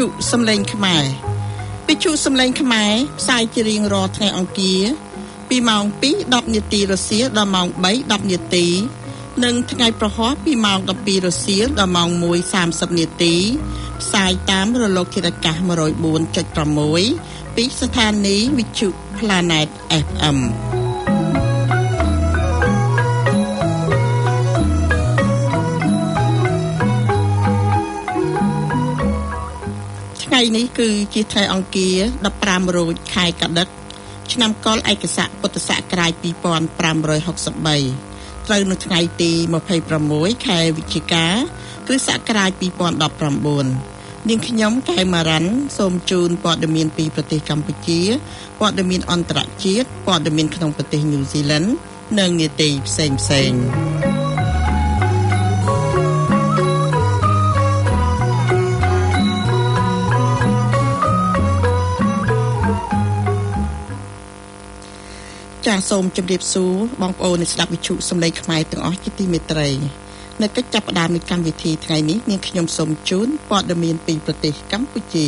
จุសំឡេងខ្មែរវិទ្យុសំឡេងខ្មែរផ្សាយជារៀងរាល់ថ្ងៃអង្គារពីម៉ោង 2:10 នាទីរសៀលដល់ម៉ោង 3:10 នាទីនិងថ្ងៃប្រហ័សពីម៉ោង 12 រសៀលដល់ម៉ោង 1:30 នាទីផ្សាយតាមរលកធាតុអាកាស 104.6 ពីស្ថានីយ៍វិទ្យុ Planet FMថ្ងៃនេះគឺជាថ្ងៃអង្គារ15រោចខែកដិកឆ្នាំកុរឯកស័កពុទ្ធសករាជ2563ត្រូវនៅថ្ងៃទី26ខែវិច្ឆិកាគ្រិស្តសករាជ2019នាងខ្ញុំកែវម៉ារ៉ាន់សូមជូនព័ត៌មានពីប្រទេសកម្ពុជាព័ត៌មានអន្តរជាតិព័ត៌មានក្នុងប្រទេសញូហ្សេឡង់និងនីតិផ្សេងចាសសូមជម្រាបសួរបងប្អូនអ្នកស្ដាប់វិទ្យុសំឡេងខ្មែរទាំងអស់ជាទីមេត្រីនៅកិច្ចចាប់ផ្ដើមនៃកម្មវិធីថ្ងៃនេះនាងខ្ញុំសូមជូនព័ត៌មានពីប្រទេសកម្ពុជា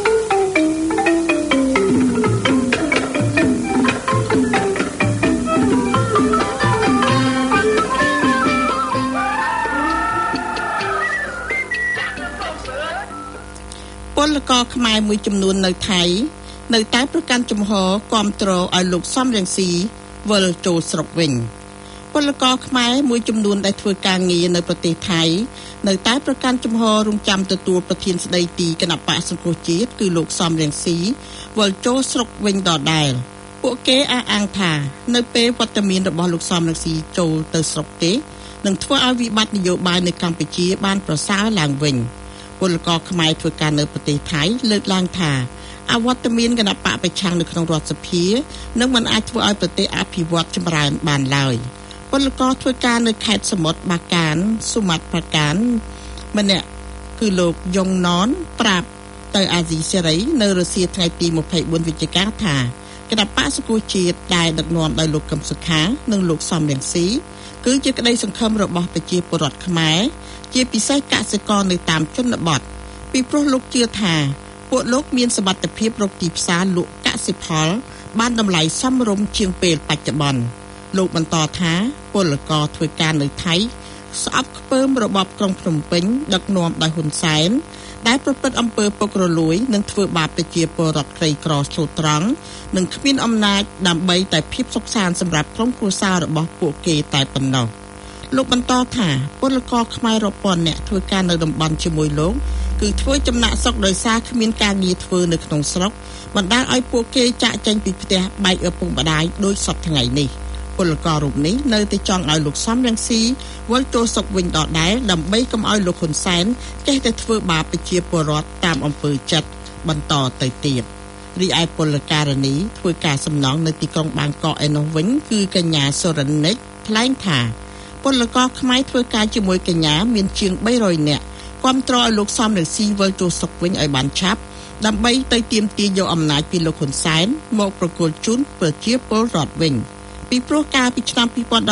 ពលករខ្មែរមួយចំនួននៅថៃនៅតែប្រកាន់ជំហរគាំទ្រឲ្យលោកសំរងស៊ីវិលចូលស្រុកវិញពលករខ្មែរមួយចំនួនដែលធ្វើការងារនៅប្រទេសថៃនៅតែប្រកាន់ជំហររងចាំទទួលប្រធានស្ដីទីគណៈបក្សសង្គ្រោះជាតិគឺលោកសំរងស៊ីវិលចូលស្រុកវិញដដែលពួកគេអះអាងថានៅពេលវត្តមានរបស់លោកសំរងស៊ីចូលទៅស្រុកទេនឹងធ្វើឲ្យវិបត្តិនយោបាយនៅកម្ពុជាបានប្រសើរឡើងវិញពលករខ្មែរធ្វើការនៅប្រទេសថៃលើកឡើងថាអវត្តមានគណៈបកប្រឆាំងនៅក្នុងរដ្ឋសភានឹងមិនអាចធ្វើឲ្យប្រទេសអភិវឌ្ឍចម្រើនបានឡើយពលករធ្វើការនៅខេត្តសមុទ្របាកានសុមាត្រប្រាកានម្នាក់គឺលោកយ៉ុងណនប្រាប់ទៅអាស៊ីសេរីនៅរសៀលថ្ងៃទី24វិច្ឆិកាថាគណៈបកសង្គ្រោះជាតិដែលដឹកនាំដោយលោកកឹមសុខានិងលោកសំរងស៊ីគឺជាក្តីសង្ឃឹមរបស់ប្រជាពលរដ្ឋខ្មែរជាពិសេសកសិករនៅតាមជនបទពីព្រោះលោកជឿថាពួកលោកមានសមត្ថភាពរកទីផ្សារលក់កសិផលបានតម្លៃសមរម្យជាងពេលបច្ចុប្បន្នលោកបន្តថាពលករធ្វើការនៅថៃស្អប់ខ្ពើមរបបក្រុងភ្នំពេញដឹកនាំដោយហ៊ុនសែនដែលប្រព្រឹត្តអំពើពុករលួយនិងធ្វើបាបប្រជាពលរដ្ឋក្រីក្រឈោត្រង់និងគ្មានអំណាចដើម្បីតែភាពសុខសាន្តសម្រាប់ក្រុមគ្រួសាររបស់ពួកគេតែប៉ុណ្ណោះលោកបន្តថាពលករខ្មែររាប់ពាន់នាក់ធ្វើការនៅតំបន់ជាមួយលោកគឺធ្វើចំណាក់ស្រុកដោយសារគ្មានការងារធ្វើនៅក្នុងស្រុកបណ្ដាលឲ្យពួកគេចាក់ចេញពីផ្ទះបែកឪពុកម្ដាយដោយសពថ្ងៃនេះពលកររូបនេះនៅតែចង់ឲ្យលោកសំរងស៊ីវិលចូលស្រុកវិញដដែលដើម្បីកុំឲ្យលោកហ៊ុនសែនចេះតែធ្វើបាបប្រជាពលរដ្ឋតាមអំពើចិត្តបន្តទៅទៀតរីឯពលករនីធ្វើការសំណង់នៅទីក្រុងបាងកកឯនោះវិញគឺកញ្ញាសុរិននិចថ្លែងថាពលករខ្មែរធ្វើការជាមួយកញ្ញាមានជាង300នាក់គាំទ្រឲ្យលោកសំរងស៊ីវិលចូលស្រុកវិញឲ្យបានឆាប់ដើម្បីទៅទាមទារយកអំណាចពីលោកហ៊ុនសែនមកប្រគល់ជូនប្រជាពលរដ្ឋវិញពីព្រោះកាលពីឆ្នាំ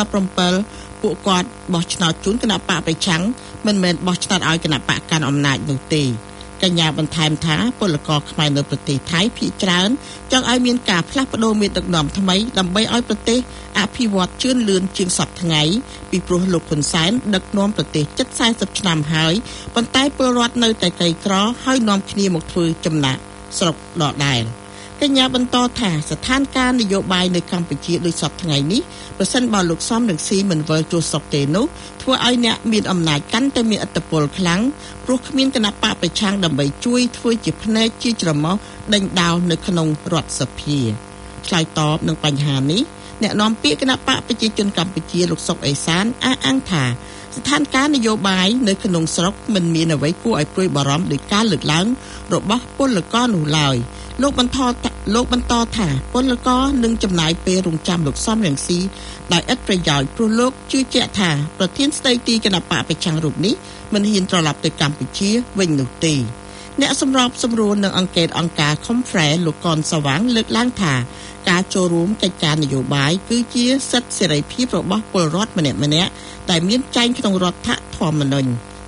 2017ពួកគាត់បោះឆ្នោតជូនគណៈបកប្រឆាំងមិនមែនបោះឆ្នោតឲ្យគណៈបកកាន់អំណាចនោះទេកញ្ញាបន្ថែមថាពលករខ្មែរនៅប្រទេសថៃភាគច្រើនចង់ឲ្យមានការផ្លាស់ប្ដូរមេដឹកនាំថ្មីដើម្បីឲ្យប្រទេសអភិវឌ្ឍជឿនលឿនជាងសពថ្ងៃពីព្រោះលោកហ៊ុនសែនដឹកនាំប្រទេសជិត40ឆ្នាំហើយប៉ុន្តែពលរដ្ឋនៅតែក្រីក្រហើយនាំគ្នាមកធ្វើចំណាក់ស្រុកដដែលកញ្ញាបន្តថាស្ថានភាពនយោបាយនៅកម្ពុជាដូចសពថ្ងៃនេះប្រសិនបើលោកសំរងស៊ីមិនវិលចូលស្រុកទេនោះធ្វើឲ្យអ្នកមានអំណាចកាន់តែមានឥទ្ធិពលខ្លាំងព្រោះគ្មានគណៈបកប្រឆាំងដើម្បីជួយធ្វើជាភ្នែកជាច្រមុះដេញដោលនៅក្នុងរដ្ឋសភាឆ្លើយតបនឹងបញ្ហានេះអ្នកនាំពាក្យគណៈបកប្រជាជនកម្ពុជាលោកសុកអេសានអះអាងថាស្ថានភាពនយោបាយនៅក្នុងស្រុកមិនមានអ្វីគួរឲ្យព្រួយបារម្ភដោយការលើកឡើងរបស់ពលករនោះឡើយលោកបន្តថាពលករនឹងចំណាយពេលរងចាំលោកសំរងស៊ីដោយឥតប្រយោជន៍ព្រោះលោកជឿជាក់ថាប្រធានស្ដីទីគណៈបកប្រឆាំងរូបនេះមិនហ៊ានត្រឡប់ទៅកម្ពុជាវិញនោះទេអ្នកសម្របសម្រួលនឹងអង្គការ Conference លោកកនសវាងលើកឡើងថាការចូលរួមកិច្ចការនយោបាយគឺជាសិទ្ធិសេរីភាពរបស់ពលរដ្ឋម្នាក់ៗដែលមានចែងក្នុងរដ្ឋធម្មនុញ្ញ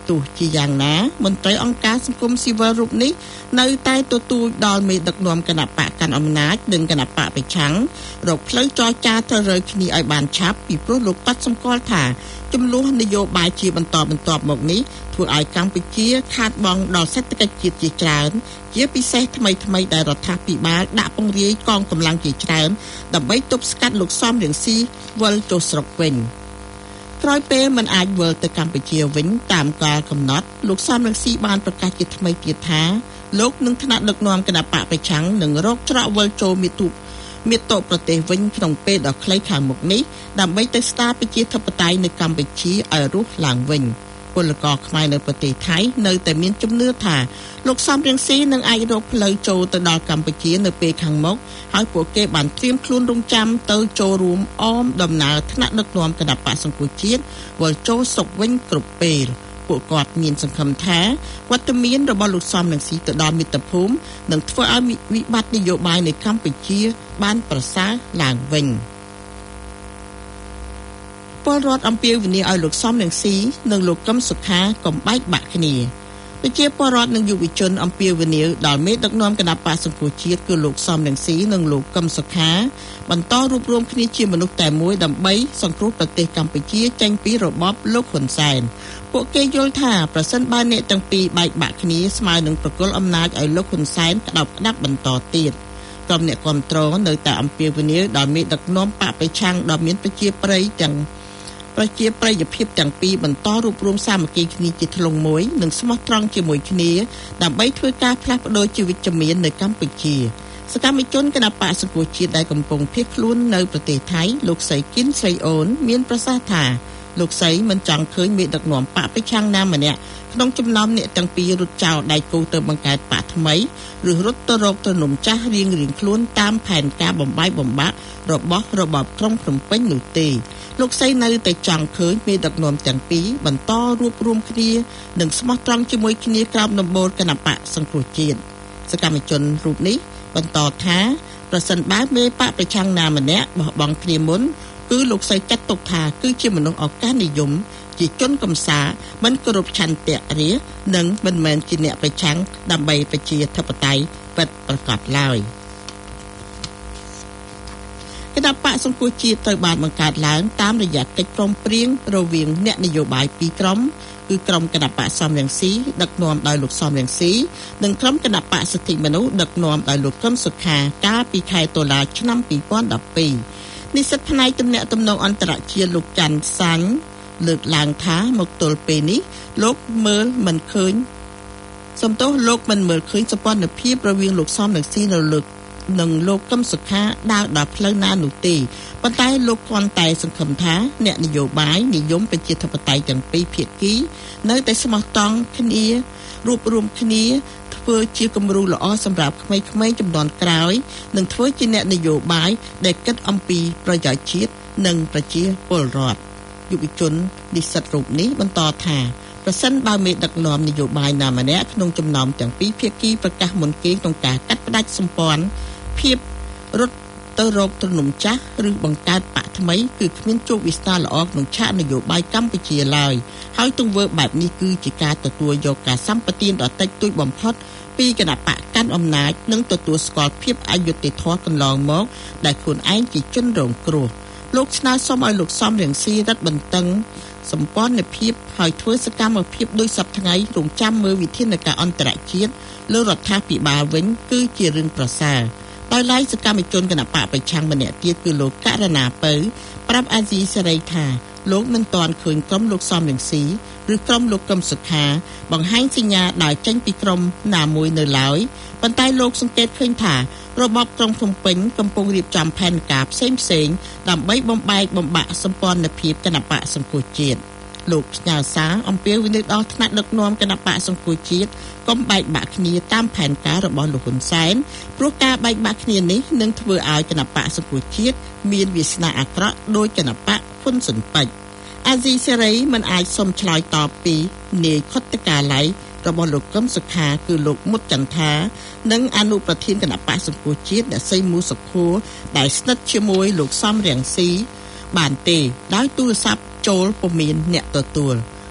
ទោះជាយ៉ាងណាមន្ត្រីអង្គការសង្គមស៊ីវិលរូបនេះនៅតែទទូចដល់មេដឹកនាំគណបកកាន់អំណាចនិងគណបកប្រឆាំងរកផ្លូវចរចាទៅរើគ្នាឲ្យបានឆាប់ពីព្រោះលោកគាត់សម្គាល់ថាចំនួននយោបាយជាបន្តបន្ទាប់មកនេះធ្វើឲ្យកម្ពុជាខាតបង់ដល់សេដ្ឋកិច្ចជាតិជាច្រើនជាពិសេសថ្មីដែលរដ្ឋាភិបាលដាក់ពង្រាយកងកម្លាំងជាច្រើនដើម្បីទប់ស្កាត់លោកសំរងស៊ីវិលចូលស្រុកវិញក្រោយពេលមិនអាចវិលទៅកម្ពុជាវិញតាមកាលកំណត់លោកសំរងស៊ីបានប្រកាសជាថ្មីទៀតថាលោកនឹងថ្នាក់ដឹកនាំគណបកប្រឆាំងនឹងរកច្រកវិលចូលមាតុប្រទេសវិញក្នុងពេលដ៏ខ្លីខាងមុខនេះដើម្បីទៅស្ដារប្រជាធិបតេយ្យនៅកម្ពុជាឲ្យរស់ឡើងវិញពលករខ្មែរនៅប្រទេសថៃនៅតែមានជំនឿថាលោកសំរងស៊ីនឹងអាចរកផ្លូវចូលទៅដល់កម្ពុជានៅពេលខាងមុខហើយពួកគេបានត្រៀមខ្លួនរងចាំទៅចូលរួមអមដំណើរថ្នាក់ដឹកនាំគណបកសង្គមជាតិវិលចូលស្រុកវិញគ្រប់ពេលពួកគាត់មានសង្ឃឹមថាវត្តមានរបស់លោកសំរងស៊ីទៅដល់មាតុភូមិនឹងធ្វើឲ្យវិបត្តិនយោបាយនៅកម្ពុជាបានប្រសើរឡើងវិញពលរដ្ឋអំពាវនាវឲ្យលោកសំរងស៊ីនិងលោកកឹមសុខាកុំបែកបាក់គ្នាប្រជាពលរដ្ឋនិងយុវជនអំពាវនាវដល់មេដឹកនាំគណបកសង្គមជាតិគឺលោកសំរងស៊ីនិងលោកកឹមសុខាបន្តរួបរวมគ្នាជាមនុស្សតែមួយដើម្បីសង្គ្រោះប្រទេសកម្ពុជាចេញពីរបបលោកហ៊ុនសែនពួកគេយល់ថាប្រសិនបើអ្នកទាំងពីរបែកបាក់គ្នាស្មើនឹងប្រគល់អំណាចឲ្យលោកហ៊ុនសែនក្តាប់ក្តាប់បន្តទៀតក្រុមអ្នកគាំទ្រនៅតែអំពាវនាវដល់មេដឹកនាំបកប្រឆាំងដ៏មានប្រជាប្រិយភាពទាំងពីរបន្តរួបរวมសាមគ្គីគ្នាជាធ្លុងមួយនិងស្មោះត្រង់ជាមួយគ្នាដើម្បីធ្វើការផ្លាស់ប្ដូរជីវិតជំនាញនៅកម្ពុជាសកម្មជនគណបកសង្គមជាតិដែលកំពុងភៀសខ្លួននៅប្រទេសថៃលោកស្រីគិនស្រីអូនមានប្រសាសន៍ថាលោកស្រីមិនចង់ឃើញមេដឹកនាំបកប្រឆាំងណាម្នាក់ក្នុងចំណោមអ្នកទាំងពីររត់ចោលដៃគូទៅបង្កើតបកថ្មីឬរត់ទៅរកទំនុំចាស់រៀងខ្លួនតាមផែនការបំបាយបំបាក់របស់របបក្រុងភ្នំពេញនោះទេលោកស្រីនៅតែចង់ឃើញមេដឹកនាំទាំងពីរបន្តរួបរวมគ្នានិងស្មោះត្រង់ជាមួយគ្នាក្រោមដំបូលគណបកសង្គ្រោះជាតិសកម្មជនរូបនេះបន្តថាប្រសិនបើមេបកប្រឆាំងណាម្នាក់បោះបង់គ្នាមុនគឺលោកស្រីចាត់ទុកថាគឺជាមនុស្សឱកាសនិយមជាជនកំសាមិនគោរពឆន្ទៈរាស្ត្រនិងមិនមែនជាអ្នកប្រឆាំងដើម្បីប្រជាធិបតេយ្យពិតប្រាកដឡើយគណបកសង្គមជាតិត្រូវបានបង្កើតឡើងតាមរយៈកិច្ចព្រមព្រៀងរវាងអ្នកនយោបាយពីរក្រុមគឺក្រុមគណបកសំរងស៊ីដឹកនាំដោយលោកសំរងស៊ីនិងក្រុមគណបកសិទ្ធិមនុស្សដឹកនាំដោយលោកកឹមសុខាកាលពីខែតុលាឆ្នាំ2012និស្សិតផ្នែកទំនាក់ទំនងអន្តរជាតិលោកច័ន្ទសាញ់លើកឡើងថាមកទល់ពេលនេះលោកមិនមើលឃើញសម្ព័ន្ធភាពរវាងលោកសំរងស៊ីនិងលោកកឹមសុខាដើរដល់ផ្លូវណានោះទេប៉ុន្តែលោកគ្រាន់តែសង្ឃឹមថាអ្នកនយោបាយនិយមប្រជាធិបតេយ្យទាំងពីរភាគីនៅតែស្មោះត្រង់គ្នារួបរวมគ្នាធ្វើជាគំរូល្អសម្រាប់ក្មេងៗជំនាន់ក្រោយនិងធ្វើជាអ្នកនយោបាយដែលគិតអំពីប្រយោជន៍ជាតិនិងប្រជាពលរដ្ឋយុវជននិស្សិតរូបនេះបន្តថាប្រសិនបើមេដឹកនាំនយោបាយណាម្នាក់ក្នុងចំណោមទាំងពីរភាគីប្រកាសមុនគេក្នុងការកាត់ផ្តាច់សម្ព័ន្ធភាពរត់ទៅរកទំនុំចាស់ឬបង្កើតបកថ្មីគឺគ្មានជោគវាសនាល្អក្នុងឆាកនយោបាយកម្ពុជាឡើយហើយទង្វើបែបនេះគឺជាការទទួលយកការសម្បទានដ៏តិចតួចបំផុតពីគណបកកាន់អំណាចនិងទទួលស្គាល់ភាពអយុត្តិធម៌កន្លងមកដែលខ្លួនឯងជាជនរងគ្រោះលោកស្នើសុំឲ្យលោកសំរងស៊ីរឹតបន្តឹងសម្ព័ន្ធភាពហើយធ្វើសកម្មភាពដោយសពថ្ងៃរងចាំមើលវិធានការអន្តរជាតិលើរដ្ឋាភិបាលវិញគឺជារឿងប្រសើរដោយឡែកសកម្មជនគណបកប្រឆាំងម្នាក់ទៀតគឺលោកករណាពៅប្រាប់អាស៊ីសេរីថាលោកមិនទាន់ឃើញក្រុមលោកសំរងស៊ីឬក្រុមលោកកឹមសុខាបង្ហាញសញ្ញាដើរចេញពីក្រុមណាមួយនៅឡើយប៉ុន្តែលោកសង្កេតឃើញថារបបក្រុងភ្នំពេញកំពុងរៀបចំផែនការផ្សេងដើម្បីបំបែកបំបាក់សម្ព័ន្ធភាពគណបកសង្គមជាតិលោកស្នើសារអំពាវនាវដល់ថ្នាក់ដឹកនាំគណបកសង្គមជាតិកុំបែកបាក់គ្នាតាមផែនការរបស់លោកហ៊ុនសែនព្រោះការបែកបាក់គ្នានេះនឹងធ្វើឲ្យគណបកសង្គមជាតិមានវាសនាអាក្រក់ដោយគណបកហ៊ុនស៊ុនប៉ិចអាស៊ីសេរីមិនអាចសុំឆ្លើយតបពីនាយខុទ្ទកាល័យរបស់លោកកឹមសុខាគឺលោកមុតចន្ទថានិងអនុប្រធានគណបកសង្គមជាតិអ្នកស្រីមូសុខួរដែលស្និទ្ធជាមួយលោកសំរងស៊ីបានទេដោយទូរស័ព្ទចូលពុំមានអ្នកទទួល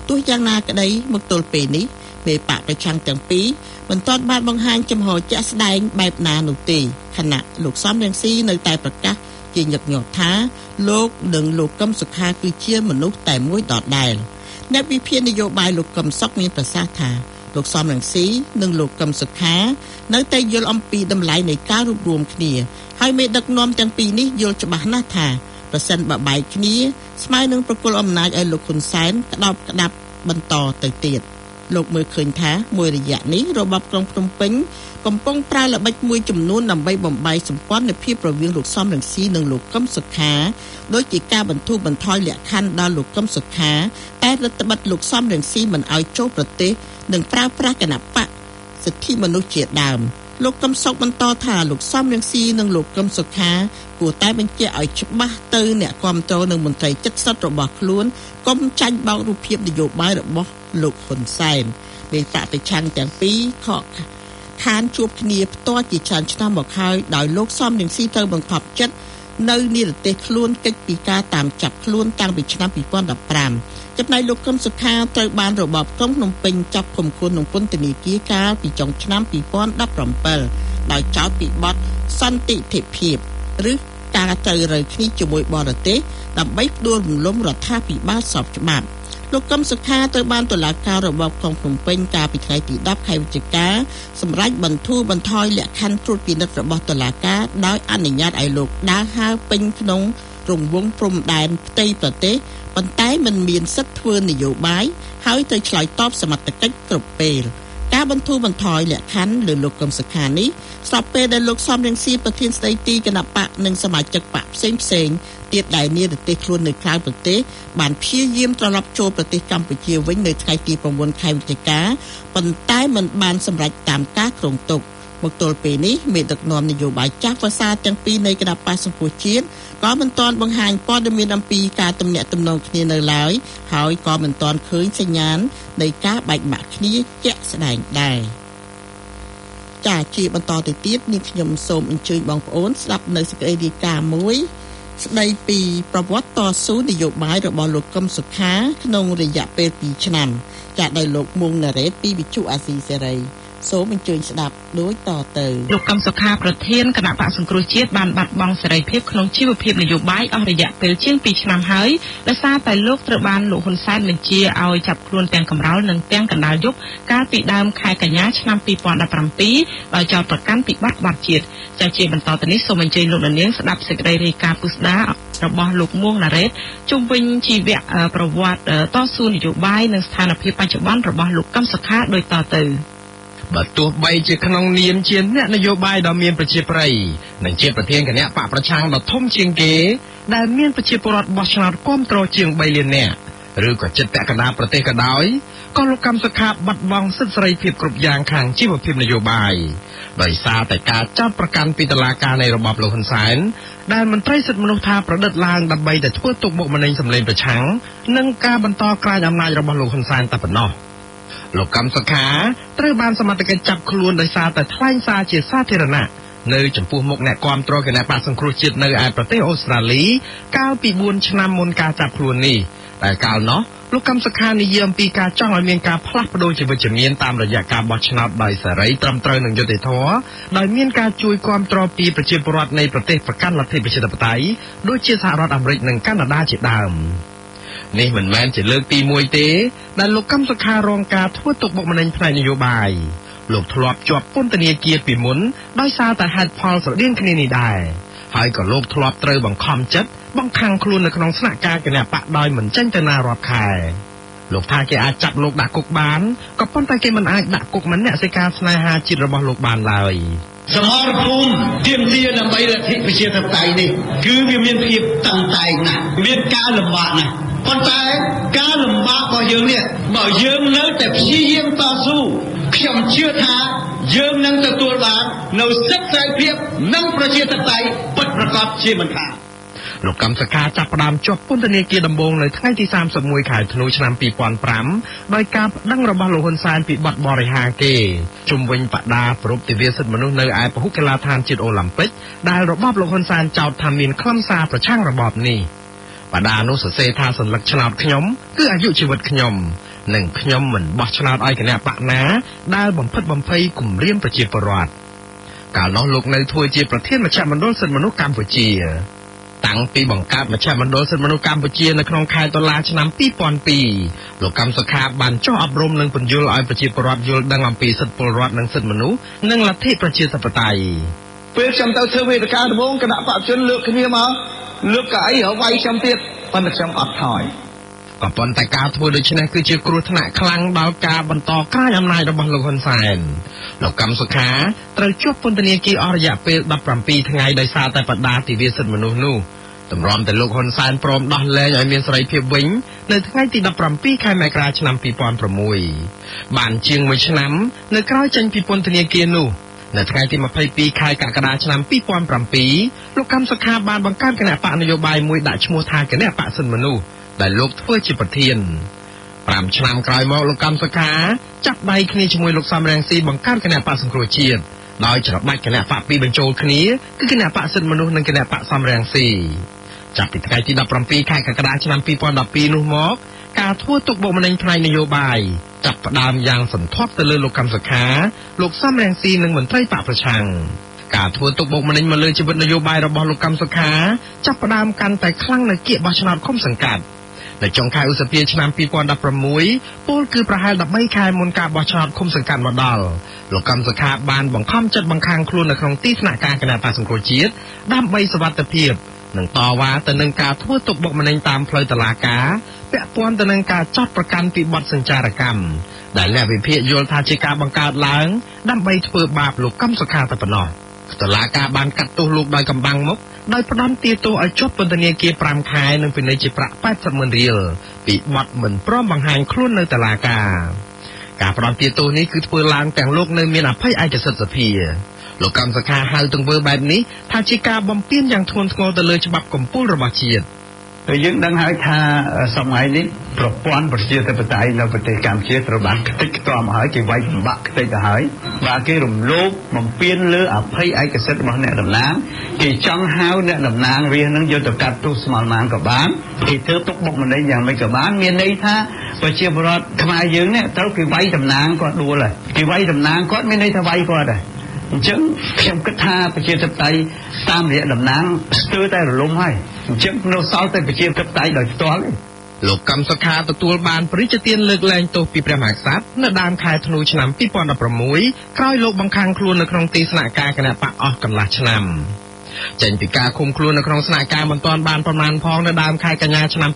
ទោះយ៉ាងណាក្តីមកទល់ពេលនេះមេបកប្រឆាំងទាំងពីរមិនទាន់បានបង្ហាញចំហជាក់ស្ដែងបែបណានោះទេខណៈលោកសំរងស៊ីនៅតែប្រកាសជាញឹកញាប់ថាលោកនិងលោកកឹមសុខាគឺជាមនុស្សតែមួយដដែលអ្នកវិភាគនយោបាយលោកកឹមសុខមានប្រសាសន៍ថាលោកសំរងស៊ីនិងលោកកឹមសុខានៅតែយល់អំពីតម្លៃនៃការរួបរวมគ្នាហើយមេដឹកនាំទាំងពីរនេះយល់ច្បាស់ណាស់ថាប្រសិនបើបែកគ្នាស្មើនឹងប្រគល់អំណាចឲ្យលោកហ៊ុនសែនក្តាប់បន្តទៅទៀតលោកមើលឃើញថាមួយរយៈនេះរបបក្រុងភ្នំពេញកំពុងប្រើល្បិចមួយចំនួនដើម្បីបំបីសម្ព័ន្ធភាពរវាងលោកសំរងស៊ីនិងលោកកឹមសុខាដោយជាការបន្ធូរបន្ថយលក្ខខណ្ឌដល់លោកកឹមសុខាតែរដ្ឋបတ်លោកសំរងស៊ីមិនឲ្យចូលប្រទេសនិងប្រើប្រាស់គណបកសិទ្ធិមនុស្សជាដើមលោកកឹមសុខបន្តថាលោកសំរងស៊ីនិងលោកកឹមសុខាគួរតែបញ្ជាក់ឲ្យច្បាស់ទៅអ្នកគាំទ្រនិងមន្ត្រីជិតស្និទ្ធរបស់ខ្លួនកុំចាញ់បោករូបភាពនយោបាយរបស់លោកហ៊ុនសែនមេបកប្រឆាំងទាំងពីរខកខានជួបគ្នាផ្ទាល់ជាច្រើនឆ្នាំមកហើយដោយលោកសំរងស៊ីត្រូវបង្កប់ចិត្តនៅនិរទេសខ្លួនកិច្ចពីការតាមចាប់ខ្លួនតាំងពីឆ្នាំ2015ចំណែកលោកកឹមសុខាត្រូវបានរបបក្រុងភ្នំពេញចាប់ឃុំខ្លួនក្នុងពន្ធនាគារកាលពីចុងឆ្នាំ2017ដោយចោទពីបទសន្តិភាពឬការត្រូវរើគ្នាជាមួយបរទេសដើម្បីផ្ដួលរំលំរដ្ឋាភិបាលស្របច្បាប់លោកកឹមសុខាត្រូវបានតុលាការរបបក្រុងភ្នំពេញកាលពីថ្ងៃទី10ខែវិច្ឆិកាសម្រេចបន្ធូរបន្ថយលក្ខខណ្ឌត្រួតពិនិត្យរបស់តុលាការដោយអនុញ្ញាតឲ្យលោកដើរហើរពេញក្នុងរង្វង់ព្រំដែនផ្ទៃប្រទេសប៉ុន្តែមិនមានសិទ្ធិធ្វើនយោបាយហើយត្រូវឆ្លើយតបសមត្ថកិច្ចគ្រប់ពេលការបន្ធូរបន្ថយលក្ខខណ្ឌលើលោកកឹមសុខានេះស្របពេលដែលលោកសំរងស៊ីប្រធានស្ដីទីគណៈបកនិងសមាជិកបកផ្សេងទៀតដែលនិរទេសខ្លួននៅក្រៅប្រទេសបានព្យាយាមត្រឡប់ចូលប្រទេសកម្ពុជាវិញនៅថ្ងៃទី9ខែវិច្ឆិកាប៉ុន្តែមិនបានសម្រេចតាមការគ្រោងទុកមកទល់ពេលនេះមេដឹកនាំនយោបាយចាស់ភាសាទាំងពីរនៃគណៈបកសង្គ្រោះជាតិក៏មិនទាន់បង្ហាញព័ត៌មានអំពីការទំនាក់ទំនងគ្នានៅឡើយហើយក៏មិនទាន់ឃើញសញ្ញាណនៃការបែកបាក់គ្នាជាក់ស្ដែងដែរចាជាបន្តទៅទៀតនេះខ្ញុំសូមអញ្ជើញបងប្អូនស្ដាប់នៅសេចក្តីរាយការណ៍មួយស្ដីពីប្រវត្តិតស៊ូនយោបាយរបស់លោកកឹមសុខាក្នុងរយៈពេល2ឆ្នាំចាដោយលោកមួងណារ៉េតពីវិទ្យុអាស៊ីសេរីសូមអញ្ជើញស្ដាប់ដូចតទៅលោកកឹមសុខាប្រធានគណៈបកសង្គ្រោះជាតិបានបាត់បង់សេរីភាពក្នុងជីវភាពនយោបាយអស់រយៈពេលជាង2ឆ្នាំហើយដោយសារតែលោកត្រូវបានលោកហ៊ុនសែនបញ្ជាឲ្យចាប់ខ្លួនទាំងកំរោលនិងទាំងកណ្ដាលយុគកាលពីដើមខែកញ្ញាឆ្នាំ2017ដោយចោទប្រកាន់ពីបទក្បត់ជាតិចាជាបន្តទៅនេះសូមអញ្ជើញលោកនាងស្ដាប់សេចក្តីរាយការណ៍ពុស្ដារបស់លោកមួងណារ៉េតជុំវិញជីវប្រវត្តិតស៊ូនយោបាយនិងស្ថានភាពបច្ចុប្បន្នរបស់លោកកឹមសុខាដូចតទៅបើទោះបីជាក្នុងនាមជាអ្នកនយោបាយដ៏មានប្រជាប្រិយនិងជាប្រធានគណៈបកប្រឆាំងដ៏ធំជាងគេដែលមានប្រជាពលរដ្ឋបោះឆ្នោតគាំទ្រជាង3លាននាក់ឬក៏ជិតពាក់កណ្ដាលប្រទេសក៏ដោយក៏លោកកឹមសុខាបាត់បង់សិទ្ធិសេរីភាពគ្រប់យ៉ាងខាងជីវភាពនយោបាយដោយសារតែការចាប់ប្រកាន់ពីតុលាការនៃរបបលោកហ៊ុនសែនដែលមន្ត្រីសិទ្ធិមនុស្សថាប្រឌិតឡើងដើម្បីតែធ្វើទុកបុកម្នេញសម្លេងប្រឆាំងនិងការបន្តក្រាញអំណាចរបស់លោកហ៊ុនសែនតែប៉ុណ្ណោះលោកកឹមសុខាត្រូវបានសមត្ថកិច្ចចាប់ខ្លួនដោយសារតែថ្លែងសារជាសាធារណៈនៅចំពោះមុខអ្នកគាំទ្រគណៈបកសង្គ្រោះជាតិនៅឯប្រទេសអូស្ត្រាលីកាលពី4ឆ្នាំមុនការចាប់ខ្លួននេះតែកាលនោះលោកកឹមសុខានិយាយអំពីការចង់ឲ្យមានការផ្លាស់ប្ដូរជាវិជ្ជមានតាមរយៈការបោះឆ្នោតដោយសេរីត្រឹមត្រូវនិងយុត្តិធម៌ដោយមានការជួយគាំទ្រពីប្រជាពលរដ្ឋនៃប្រទេសប្រកាន់លទ្ធិប្រជាធិបតេយ្យដូចជាសហរដ្ឋអាមេរិកនិងកាណាដាជាដើមនេះមិនមែនជាលើកទី1ទេដែលលោកកឹមសុខារងការធ្វើទុកបុកម្នេញផ្នែកនយោបាយលោកធ្លាប់ជាប់ពន្ធនាគារពីមុនដោយសារតែហេតុផលស្រដៀងគ្នានេះដែរហើយក៏លោកធ្លាប់ត្រូវបង្ខំចិត្តបង្ខាំងខ្លួននៅក្នុងស្នាក់ការគណៈបកដោយមិនចេញទៅណារាប់ខែលោកថាគេអាចចាប់លោកដាក់គុកបានក៏ប៉ុន្តែគេមិនអាចដាក់គុកមនសិការស្នេហាជាតិរបស់លោកបានឡើយសមរភូមិទាមទារដើម្បីលទ្ធិប្រជាធិបតេយ្យនេះគឺវាមានភាពតឹងតែងណាស់មានការលំបាកណាស់ប៉ុន្តែការលំបាករបស់យើងនេះបើយើងនៅតែព្យាយាមតស៊ូខ្ញុំជឿថាយើងនឹងទទួលបាននៅសិទ្ធិសេរីភាពនិងប្រជាធិបតេយ្យពិតប្រាកដជាមិនខានលោកកឹមសុខាចាប់ផ្ដើមជាប់ពន្ធនាគារដំបូងនៅថ្ងៃទី31ខែធ្នូឆ្នាំ2005ដោយការប្តឹងរបស់លោកហ៊ុនសែនពីបទបរិហាគេជុំវិញបដាប្រពៃទិវាសិទ្ធិមនុស្សនៅឯពហុកីឡដ្ឋានជាតិអូឡ িম্প ិកដែលរបបលោកហ៊ុនសែនចោទថាមានខ្លឹមសារប្រឆាំងរបបនេះបដានោះសរសេរថាសញ្ញាឆ្នោតខ្ញុំគឺអាយុជីវិតខ្ញុំនិងខ្ញុំមិនបោះឆ្នោតឲ្យគណៈបកណាដែលបំផិតបំភ័យគំរាមប្រជាពលរដ្ឋកាលនោះលោកនៅធ្វើជាប្រធានមជ្ឈមណ្ឌលសិទ្ធិមនុស្សកម្ពុជាតាំងពីបង្កើតមជ្ឈមណ្ឌលសិទ្ធិមនុស្សកម្ពុជានៅក្នុងខែតុលាឆ្នាំ2002លោកកម្មសុខាបានចុះអប់រំនិងពន្យល់ឲ្យប្រជាពលរដ្ឋយល់ដឹងអំពីសិទ្ធិពលរដ្ឋនិងសិទ្ធិមនុស្សនិងលទ្ធិប្រជាធិបតេយ្យពេលខ្ញុំទៅធ្វើវេទិកាដំបូងគណៈបព្វជិជនលើកគ្នាមកលើកកៅអីរវាយខ្ញុំទៀតប៉ុន្តែខ្ញុំអត់ថយក៏ប៉ុន្តែការធ្វើដូច្នេះគឺជាគ្រោះថ្នាក់ខ្លាំងដល់ការបន្តក្រាញអំណាចរបស់លោកហ៊ុនសែនលោកកម្មសុខាត្រូវជាប់ពន្ធនាគារអស់រយៈពេល17ថ្ងៃដោយសារតែបដាទិវាសិទ្ធិមនុស្សនោះតម្រាំតែលោកហ៊ុនសែនព្រមដោះលែងឲ្យមានសេរីភាពវិញនៅថ្ងៃទី17ខែមករាឆ្នាំ2006បានជាង1ឆ្នាំនៅក្រៅចេញពីពន្ធនាគារនោះនៅថ្ងៃទី22ខែកក្កដាឆ្នាំ2007លោកកម្មសុខាបានបង្កើតគណៈបកនយោបាយមួយដាក់ឈ្មោះថាគណៈបកសិទ្ធិមនុស្សដែលលោកធ្វើជាប្រធាន5ឆ្នាំក្រោយមកលោកកម្មសុខាចាប់ដៃគ្នាជាមួយលោកសំរងស៊ីបង្កើតគណៈបកសង្គ្រោះជាតិដោយច្របាច់គណៈបកពីរបញ្ចូលគ្នាគឺគណៈបកសិទ្ធិមនុស្សនិងគណៈបកសំរងស៊ីចាប់ពីថ្ងៃទី17ខែកក្កដាឆ្នាំ2012នោះមកការធ្វើទុកបុកម្នេញផ្នែកនយោបាយចាប់ផ្ដើមយ៉ាងសន្ធប់ទៅលើលោកកម្មសុខាលោកសំរងស៊ីនិងមន្ត្រីបកប្រឆាំងការធ្វើទុកបុកម្នេញមកលើជីវិតនយោបាយរបស់លោកកម្មសុខាចាប់ផ្ដើមកាន់តែខ្លាំងនៅគៀកបោះឆ្នោតឃុំសង្កាត់នៅចុងខែឧសភាឆ្នាំ2016ពលគឺប្រហែល13ខែមុនការបោះឆ្នោតឃុំសង្កាត់មកដល់លោកកម្មសុខាបានបង្ខំចិត្តបង្ខាំងខ្លួននៅក្នុងទីស្នាក់ការគណៈបក្សសង្គ្រោះជាតិដើម្បីសុវត្ថិភាពនិងតវ៉ាទៅនឹងការធ្វើទុកបុកម្នេញតាមផ្លូវតុលាការពាក់ព័ន្ធទៅនឹងការចាត់ប្រកាន់ពីបទសញ្ចារកម្មដែលអ្នកវិភាគយល់ថាជាការបង្កើតឡើងដើម្បីធ្វើបាបលោកកម្មសុខាតែប៉ុណ្ណោះតុលាការបានកាត់ទោសលោកដោយកំបាំងមុខដោយផ្ដន្ទាទោសឲ្យជាប់ពន្ធនាគារ5ខែនិងពិន័យជាប្រាក់80,000រៀលពីបទមិនព្រមបង្ហាញខ្លួននៅតុលាការការផ្ដន្ទាទោសនេះគឺធ្វើឡើងទាំងលោកនៅមានអភ័យឯកសិទ្ធិសភាលោកកម្មសុខាហៅទង្វើបែបនេះថាជាការបំពានយ៉ាងធ្ងន់ធ្ងរទៅលើច្បាប់កម្ពុជារបស់ជាតិហើយយើងដឹងហើយថាសម័យនេះប្រព័ន្ធប្រជាធិបតេយ្យនៅប្រទេសកម្ពុជាត្រូវបានខ្ទេចខ្ទាំហើយគេវាយបំបាក់ខ្ទេចទៅហើយបាទគេរំលោភបំពានលើអភ័យឯកសិទ្ធិរបស់អ្នកតំណាងគេចង់ហៅអ្នកតំណាងរាស្ត្រនឹងយកទៅកាត់ទោសស្មើម៉ានក៏បានគេធ្វើទុកបុកម្នេញយ៉ាងម៉េចក៏បានមានន័យថាប្រជាពលរដ្ឋខ្មែរយើងនេះត្រូវគេវាយតំណាងគាត់ដួលហើយគេវាយតំណាងគាត់មានន័យថាវាយគាត់ដែរអញ្ចឹងខ្ញុំគិតថាប្រជាធិបតេយ្យតាមរយៈតំណាងស្ទើរតែរលំហើយអញ្ចឹងនៅសល់តែប្រជាធិបតេយ្យដោយផ្ទាល់លោកកម្មសុខាទទួលបានព្រះរាជទានលើកលែងទោសពីព្រះមហាក្សត្រនៅដើមខែធ្នូឆ្នាំ2016ក្រោយលោកបង្ខាំងខ្លួននៅក្នុងទីស្នាក់ការគណៈបកអស់កន្លះឆ្នាំចេញពីការឃុំខ្លួននៅក្នុងស្នាក់ការមិនទាន់បានប្រមាណផងនៅដើមខែកញ្ញាឆ្នាំ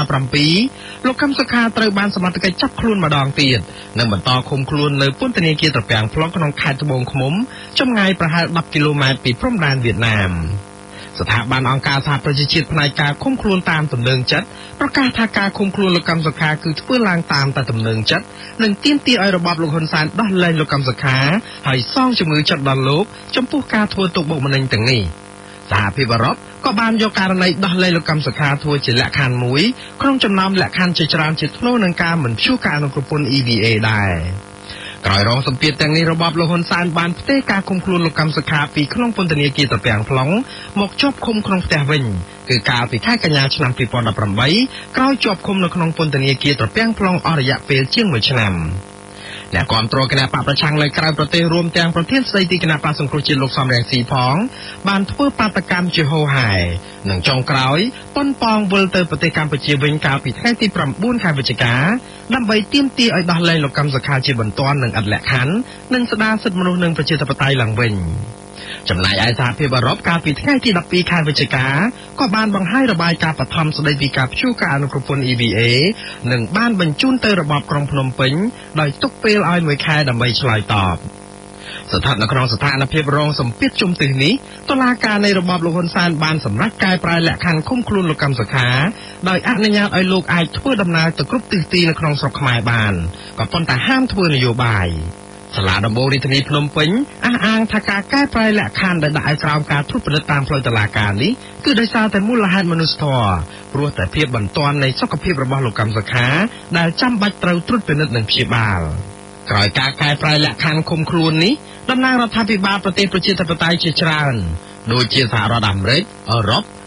2017លោកកម្មសុខាត្រូវបានសមត្ថកិច្ចចាប់ខ្លួនម្ដងទៀតនិងបន្តឃុំខ្លួននៅពន្ធនាគារត្រពាំង plong ក្នុងខេត្តត្បូងឃ្មុំចម្ងាយប្រហែល10គីឡូម៉ែត្រពីព្រំដែនវៀតណាមស្ថាប័នអង្គការសហប្រជាជាតិផ្នែកការឃុំខ្លួនតាមទំនើងចិត្តប្រកាសថាការឃុំខ្លួនលោកកម្មសុខាគឺធ្វើឡើងតាមតែទំនើងចិត្តនិងទាមទារឲ្យរបបលោកហ៊ុនសែនដោះលែងលោកកម្មសុខាហើយសងជំងឺចិត្តដល់លោកចំពោះការធ្វើទុកបុកម្នេញទាំងនេះសហភាពអឺរ៉ុបក៏បានយកករណីដោះលែងលោកកម្មសុខាធ្វើជាលក្ខខណ្ឌមួយក្នុងចំណោមលក្ខខណ្ឌជាច្រើនជាធ្នូនឹងការមិនព្យួរការអនុគ្រោះពន្ធ EBA ដែរក្រោយរងសម្ពាធទាំងនេះរបបលោកហ៊ុនសែនបានផ្ទេរការឃុំខ្លួនលោកកម្មសុខាពីក្នុងពន្ធនាគារត្រពាំង plong មកជាប់ឃុំក្នុងផ្ទះវិញគឺកាលពីខែកញ្ញាឆ្នាំ2018ក្រោយជាប់ឃុំនៅក្នុងពន្ធនាគារត្រពាំង plong អស់រយៈពេលជាង1ឆ្នាំអ្នកគាំទ្រគណៈបកប្រឆាំងនៅក្រៅប្រទេសរួមទាំងប្រធានស្ដីទីគណៈបកសង្គ្រោះជាតិលោកសំរងស៊ីផងបានធ្វើបាតកម្មជាហូរហែនិងចុងក្រោយប៉ុនប៉ងវិលទៅប្រទេសកម្ពុជាវិញកាលពីថ្ងៃទី9ខែវិច្ឆិកាដើម្បីទាមទារឲ្យដោះលែងលោកកម្មសុខាជាបន្ទាន់និងអត់លក្ខខណ្ឌនិងស្ដារសិទ្ធិមនុស្សនិងប្រជាធិបតេយ្យឡើងវិញចំណែកឯសហភាពអឺរ៉ុបកាលពីថ្ងៃទី12ខែវិច្ឆិកាក៏បានបង្ហាញរបាយការណ៍បឋមស្ដីពីការព្យួរការអនុគ្រោះពន្ធ EBA និងបានបញ្ជូនទៅរបបក្រុងភ្នំពេញដោយទុកពេលឲ្យ1ខែដើម្បីឆ្លើយតបស្ថិតនៅក្នុងស្ថានភាពរងសម្ពាធជុំទិសនេះតុលាការនៃរបបលោកហ៊ុនសែនបានសម្រេចកែប្រែលក្ខខណ្ឌឃុំខ្លួនលោកកម្មសុខាដោយអនុញ្ញាតឲ្យលោកអាចធ្វើដំណើរទៅគ្រប់ទិសទីនៅក្នុងស្រុកខ្មែរបានក៏ប៉ុន្តែហាមធ្វើនយោបាយសាលាដំបូងរាជធានីភ្នំពេញអះអាងថាការកែប្រែលក្ខខណ្ឌដែលដាក់ឲ្យក្រោមការត្រួតពិនិត្យតាមផ្លូវតុលាការនេះគឺដោយសារតែមូលហេតុមនុស្សធម៌ព្រោះតែភាពបន្ទាន់នៃសុខភាពរបស់លោកកម្មសុខាដែលចាំបាច់ត្រូវត្រួតពិនិត្យនិងព្យាបាលក្រោយការកែប្រែលក្ខខណ្ឌឃុំខ្លួននេះតំណាងរដ្ឋាភិបាលប្រទេសប្រជាធិបតេយ្យជាច្រើនដូចជាសហរដ្ឋអាមេរិកអឺរ៉ុប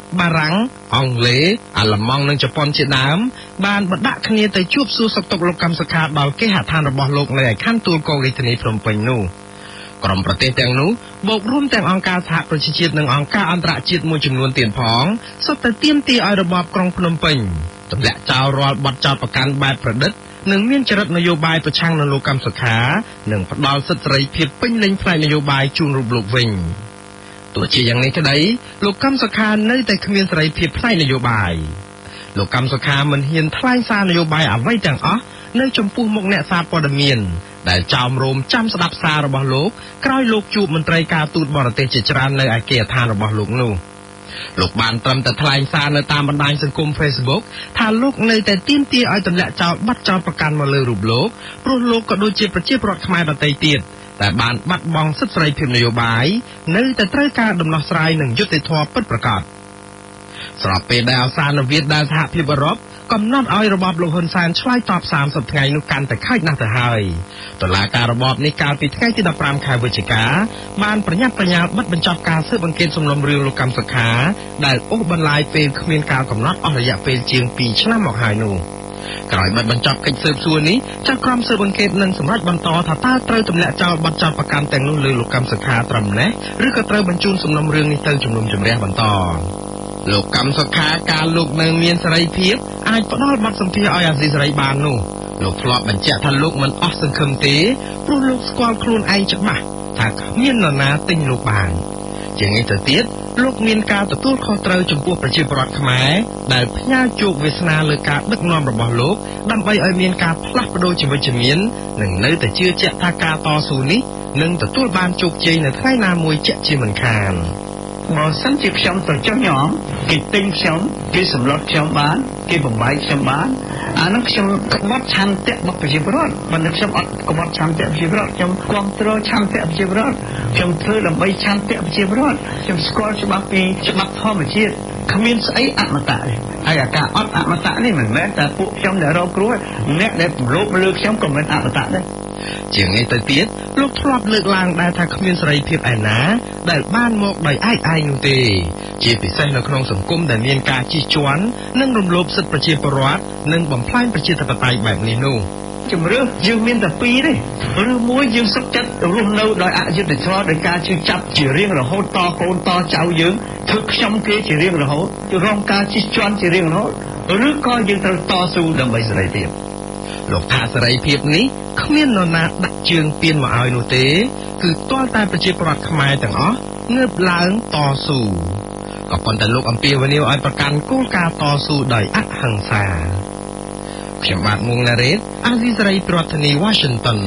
បារាំងអង់គ្លេសអាល្លឺម៉ង់និងជប៉ុនជាដើមបានបដាក់គ្នាទៅជួបសួរសុខទុក្ខលោកកម្មសខាដល់គេហដ្ឋានរបស់លោកនៅឯខណ្ឌទួលគោករាជធានីភ្នំពេញនោះក្រុមប្រទេសទាំងនោះបូករួមទាំងអង្គការសហប្រជាជាតិនិងអង្គការអន្តរជាតិមួយចំនួនទៀតផងសុទ្ធតែទាមទារឲ្យរបបក្រុងភ្នំពេញទម្លាក់ចោលរាល់បទចោទប្រកាន់បែបប្រឌិតនិងមានចរិតនយោបាយប្រឆាំងនឹងលោកកម្មសខានិងផ្ដល់សិទ្ធិសេរីភាពពេញលេញផ្នែកនយោបាយជូនរូបលោកវិញទោះជាយ៉ាងនេះក្តីលោកកម្មសខានៅតែគ្មានសេរីភាពផ្នែកនយោបាយលោកកម្មសខាមិនហ៊ានថ្លែងសារនយោបាយអ្វីទាំងអស់នៅចំពោះមុខអ្នកសារព័ត៌មានដែលចោមរោមចាំស្ដាប់សាររបស់លោកក្រោយលោកជួបមន្ត្រីការទូតបរទេសជាច្រើននៅឯគេហដ្ឋានរបស់លោកនោះលោកបានត្រឹមតែថ្លែងសារនៅតាមបណ្ដាញសង្គម Facebook ថាលោកនៅតែទាមទារឲ្យទម្លាក់ចោលបទចោទប្រកាន់មកលើរូបលោកព្រោះលោកក៏ដូចជាប្រជាពលរដ្ឋខ្មែរដទៃទៀតតែបានបាត់បង់សិទ្ធិសេរីភាពនយោបាយនៅតែត្រូវការដំណោះស្រាយនិងយុត្តិធម៌ពិតប្រាកដស្របពេលដែលអសានវិទ្យាដែលសហភាពអឺរ៉ុបកំណត់ឲ្យរបបលោកហ៊ុនសែនឆ្លើយតប30ថ្ងៃនោះកាន់តែខើចណាស់ទៅហើយតុលាការរបបនេះកាលពីថ្ងៃទី15ខែវិច្ឆិកាបានប្រញាប់ប្រញាល់បិទបញ្ចប់ការស៊ើបអង្កេតសំណុំរឿងលោកកម្មសខាដែលអូសបន្លាយពេលគ្មានការកំណត់អស់រយៈពេលជាង2ឆ្នាំមកហើយនោះក្រោយបិទបញ្ចប់កិច្ចស៊ើបសួរនេះចាត់ក្រុមស៊ើបអង្កេតនឹងសម្រេចបន្តថាតើត្រូវទម្លាក់ចោលបទចោទប្រកាន់ទាំងនោះលើលោកកម្មសខាត្រឹមនេះឬក៏ត្រូវបញ្ជូនសំណុំរឿងនេះទៅជំនុំជម្រះបន្តលោកកម្មសខាការលោកនៅមានសេរីភាពអាចផ្ដល់បទសម្ភាសន៍ឲ្យអាស៊ីសេរីបាននោះលោកធ្លាប់បញ្ជាក់ថាលោកមិនអស់សង្ឃឹមទេព្រោះលោកស្គាល់ខ្លួនឯងច្បាស់ថាគ្មាននរណាទិញលោកបានជាងនេះទៅទៀតលោកមានការទទួលខុសត្រូវចំពោះប្រជាពលរដ្ឋខ្មែរដែលផ្ញើជោគវាសនាលើការដឹកនាំរបស់លោកដើម្បីឲ្យមានការផ្លាស់ប្ដូរជាវិជ្ជមាននិងនៅតែជឿជាក់ថាការតស៊ូនេះនឹងទទួលបានជោគជ័យនៅថ្ងៃណាមួយជាក់ជាមិនខានបើសិនជាខ្ញុំទៅចុះញោមគេទិញខ្ញុំគេសម្លុតខ្ញុំបានគេបំបីខ្ញុំបានអានឹងខ្ញុំក្បត់ឆន្ទៈរបស់ប្រជាពលរដ្ឋបើខ្ញុំអត់ក្បត់ឆន្ទៈប្រជាពលរដ្ឋខ្ញុំគ្រប់គ្រងឆន្ទៈប្រជាពលរដ្ឋខ្ញុំធ្វើដើម្បីឆន្ទៈប្រជាពលរដ្ឋខ្ញុំស្គាល់ច្បាស់ពីច្បាប់ធម្មជាតិគ្មានស្អីអមតៈទេហើយអាការអត់អមតៈនេះមិនមែនតែពួកខ្ញុំដែលរងគ្រោះអ្នកដែលប្រឡូកលើខ្ញុំក៏មិនអមតៈដែរជាងនេះទៅទៀតលោកធ្លាប់លើកឡើងដែរថាគ្មានសេរីភាពឯណាដែលបានមកដោយឯកឯងនោះទេជាពិសេសនៅក្នុងសង្គមដែលមានការជិះជាន់និងរំលោភសិទ្ធិប្រជាពលរដ្ឋនិងបំផ្លាញប្រជាធិបតេយ្យបែបនេះនោះជំរឿយើងមានតែពីរទេឬមួយយើងសុខចិត្តរស់នៅដោយអយុត្តិធម៌ដោយការជឿចាប់ជារៀងរហូតតកូនតចៅយើងធ្វើខ្ញុំគេជារៀងរហូតរងការជិះជាន់ជារៀងរហូតឬក៏យើងត្រូវតស៊ូដើម្បីសេរីភាពលោកថាសេរីភាពនេះគ្មាននរណាដាក់ជើងពៀនមកឲ្យនោះទេគឺទាល់តែប្រជាពលរដ្ឋខ្មែរទាំងអស់ងើបឡើងតស៊ូក៏ប៉ុន្តែលោកអំពាវនាវឲ្យប្រកាន់គោលការណ៍តស៊ូដោយអហិង្សាខ្ញុំបាទមុងណារ៉េតអាស៊ីសេរីប្រធានាធិបតី Washington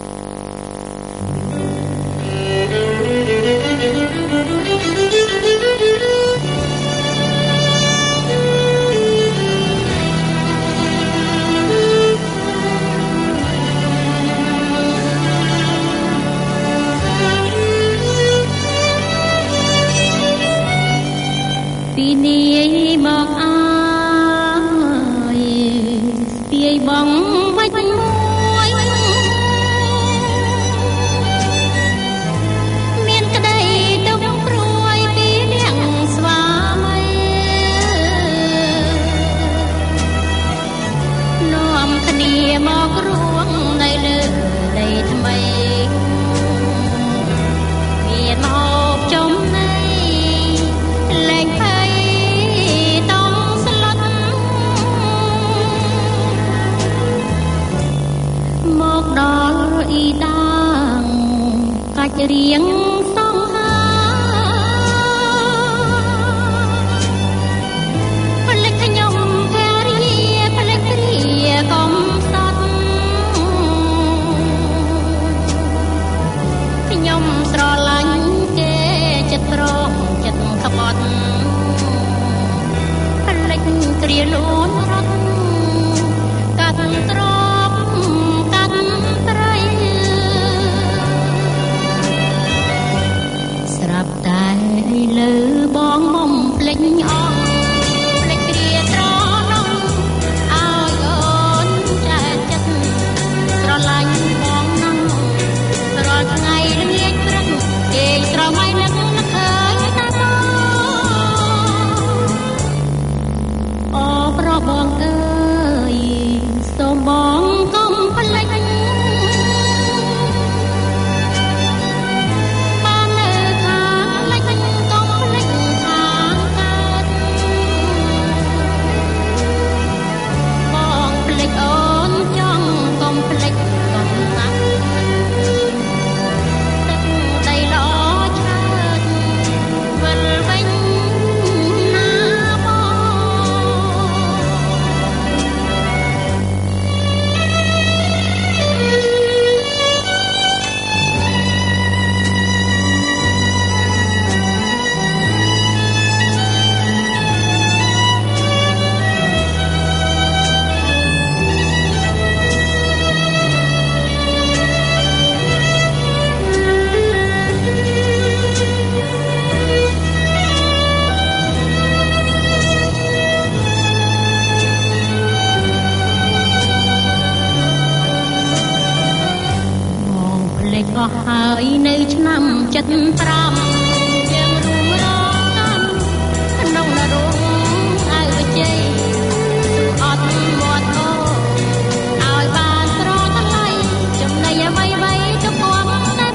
រៀងសងហាផ្លេចខ្ញុំភរិយាផ្លេចព្រាកំសត់ខ្ញុំស្រឡាញ់គេចិត្តប្រងចិត្តក្បត់ផ្លេចគ្រាលូនរត់កាត់ត្រតែលើបងមុំភ្លេចអស់ភ្លេចគ្រាត្រណោះឲ្យអូនចាចិត្តស្រឡាញ់បងណាស់រាល់ថ្ងៃល្ងាចព្រឹកគេស្រមៃនឹកឃើញតែបងហើយនៅឆ្នាំ75យើងរួមរងក្នុងនរងអើវិជ័យអត់មាត់អូឲ្យបានស្រថ្លៃចំណៃអ្វីទៅពាំតែ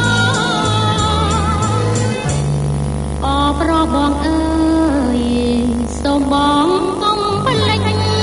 អប្របងអើយសូមបងកុំភ្លេច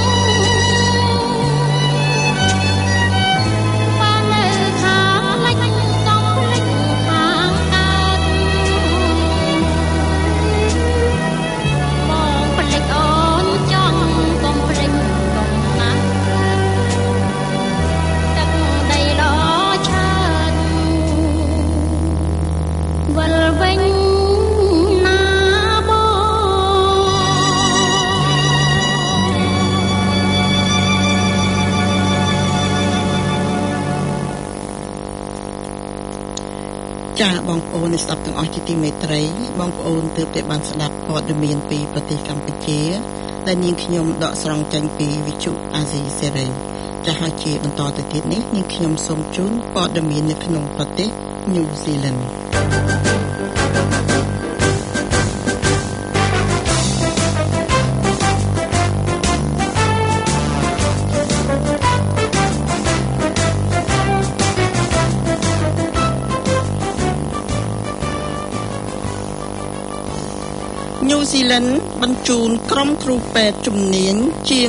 ចាបងប្អូនស្ដាប់ទាំងអស់ជាទីមេត្រីបងប្អូនទើបតែបានស្ដាប់ព័ត៌មានពីប្រទេសកម្ពុជាដែលនាងខ្ញុំដកស្រង់ចេញពីវិទ្យុអាស៊ីសេរីចាហើយជាបន្តទៅទៀតនេះនាងខ្ញុំសូមជូនព័ត៌មាននៅក្នុងប្រទេសញូហ្សេឡង់ញូហ្សេឡង់បញ្ជូនក្រុមគ្រូពេទ្យជំនាញជាង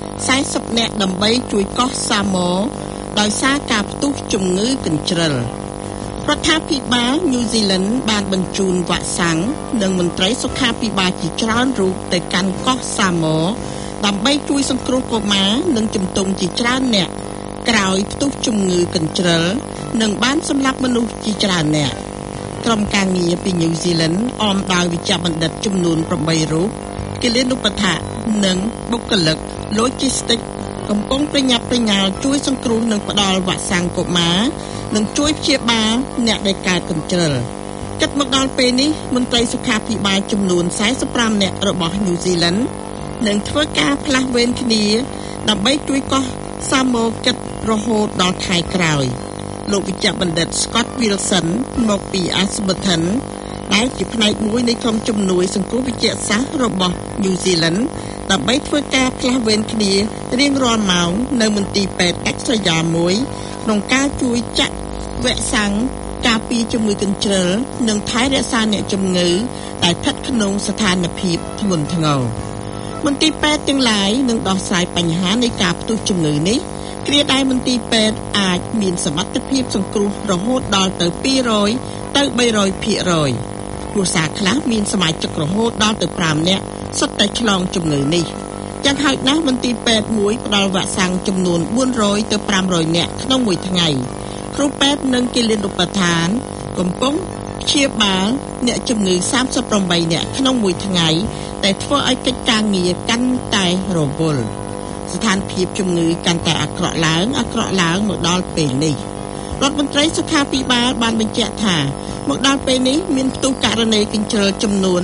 40នាក់ដើម្បីជួយកោះសាម៉ូដោយសារការផ្ទុះជំងឺកញ្ជ្រិលរដ្ឋាភិបាលញូហ្សេឡង់បានបញ្ជូនវ៉ាក់សាំងនិងមន្ត្រីសុខាភិបាលជាច្រើនរូបទៅកាន់កោះសាម៉ូដើម្បីជួយសង្គ្រោះកុមារនិងជំទង់ជាច្រើនអ្នកក្រោយផ្ទុះជំងឺកញ្ជ្រិលនិងបានសម្លាប់មនុស្សជាច្រើនអ្នកក្រុមការងារពីញូហ្សេឡង់អមដោយវិជ្ជបណ្ឌិតចំនួន8រូបគិលានុបដ្ឋាកនិងបុគ្គលិក Logistic កំពុងប្រញាប់ប្រញាល់ជួយសង្គ្រោះនិងផ្ដល់វ៉ាក់សាំងកុមារនិងជួយព្យាបាលអ្នកដែលកើតកញ្ជ្រិលគិតមកដល់ពេលនេះមន្ត្រីសុខាភិបាលចំនួន45នាក់របស់ញូហ្សេឡង់នឹងធ្វើការផ្លាស់វេនគ្នាដើម្បីជួយកោះសាម៉ូគិតរហូតដល់ខែក្រោយលោកវិជ្ជបណ្ឌិត Scott Wilson មកពី Asperton ដែលជាផ្នែកមួយនៃក្រុមជំនួយសង្គ្រោះវិទ្យាសាស្ត្ររបស់ New Zealand ដើម្បីធ្វើការផ្លាស់វេនគ្នារៀងរាល់ម៉ោងនៅមន្ទីរពេទ្យ Extra មួយក្នុងការជួយចាក់វ៉ាក់សាំងការពារជំងឺកញ្ជ្រិលនិងថែរក្សាអ្នកជំងឺដែលស្ថិតក្នុងស្ថានភាពធ្ងន់ធ្ងរមន្ទីរពេទ្យទាំងឡាយនឹងដោះស្រាយបញ្ហានៃការផ្ទុះជំងឺនេះគ្រាដែលមន្ទីរពេទ្យអាចមានសមត្ថភាពសង្គ្រោះរហូតដល់ទៅ200ទៅ300%គ្រួសារខ្លះមានសមាជិករហូតដល់ទៅ5នាក់សុទ្ធតែឆ្លងជំងឺនេះយ៉ាងហោចណាស់មន្ទីរពេទ្យមួយផ្ដល់វ៉ាក់សាំងចំនួន400ទៅ500នាក់ក្នុងមួយថ្ងៃគ្រូពេទ្យនិងគិលានុបដ្ឋានកំពុងព្យាបាលអ្នកជំងឺ38នាក់ក្នុងមួយថ្ងៃតែធ្វើឲ្យកិច្ចការងារកាន់តែរវល់ស្ថានភាពជំងឺកាន់តែអាក្រក់ឡើងមកដល់ពេលនេះរដ្ឋមន្ត្រីសុខាភិបាលបានបញ្ជាក់ថាមកដល់ពេលនេះមានផ្ទុះករណីកញ្ជ្រិលចំនួន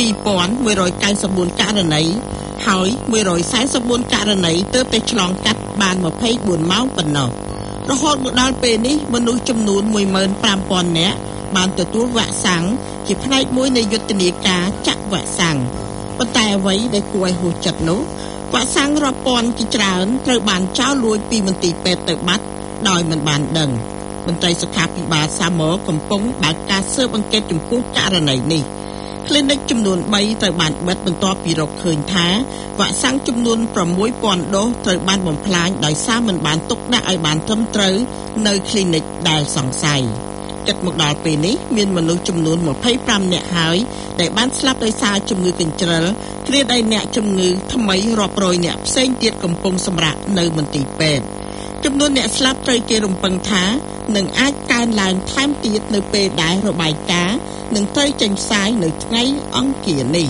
2194ករណីហើយ144ករណីទើបតែឆ្លងកាត់បាន24ម៉ោងប៉ុណ្ណោះរហូតមកដល់ពេលនេះមនុស្សចំនួន 15,000 នាក់បានទទួលវ៉ាក់សាំងជាផ្នែកមួយនៃយុទ្ធនាការចាក់វ៉ាក់សាំងប៉ុន្តែអ្វីដែលគួរឲ្យហួសចិត្តនោះវ៉ាក់សាំងរាប់ពាន់ជាច្រើនត្រូវបានចោលលួចពីមន្ទីរពេទ្យទៅបាត់ដោយមិនបានដឹងមន្ត្រីសុខាភិបាលសាម៉ូកំពុងបើកការស៊ើបអង្កេតចំពោះករណីនេះKlinik ចំនួន3ត្រូវបានបិទបន្ទាប់ពីរកឃើញថាវ៉ាក់សាំងចំនួន 6,000 ដូសត្រូវបានបំផ្លាញដោយសារមិនបានទុកដាក់ឲ្យបានត្រឹមត្រូវនៅ Klinik ដែលសង្ស័យគិតមកដល់ពេលនេះមានមនុស្សចំនួន25នាក់ហើយដែលបានស្លាប់ដោយសារជំងឺកញ្ជ្រិលគ្រាដែលអ្នកជំងឺថ្មីរាប់រយនាក់ផ្សេងទៀតកំពុងសម្រាកនៅមន្ទីរពេទ្យចំនួនអ្នកស្លាប់ត្រូវគេរំពឹងថានឹងអាចកើនឡើងថែមទៀតនៅពេលដែលរបាយការណ៍នឹងត្រូវចេញផ្សាយនៅថ្ងៃអង្គារនេះ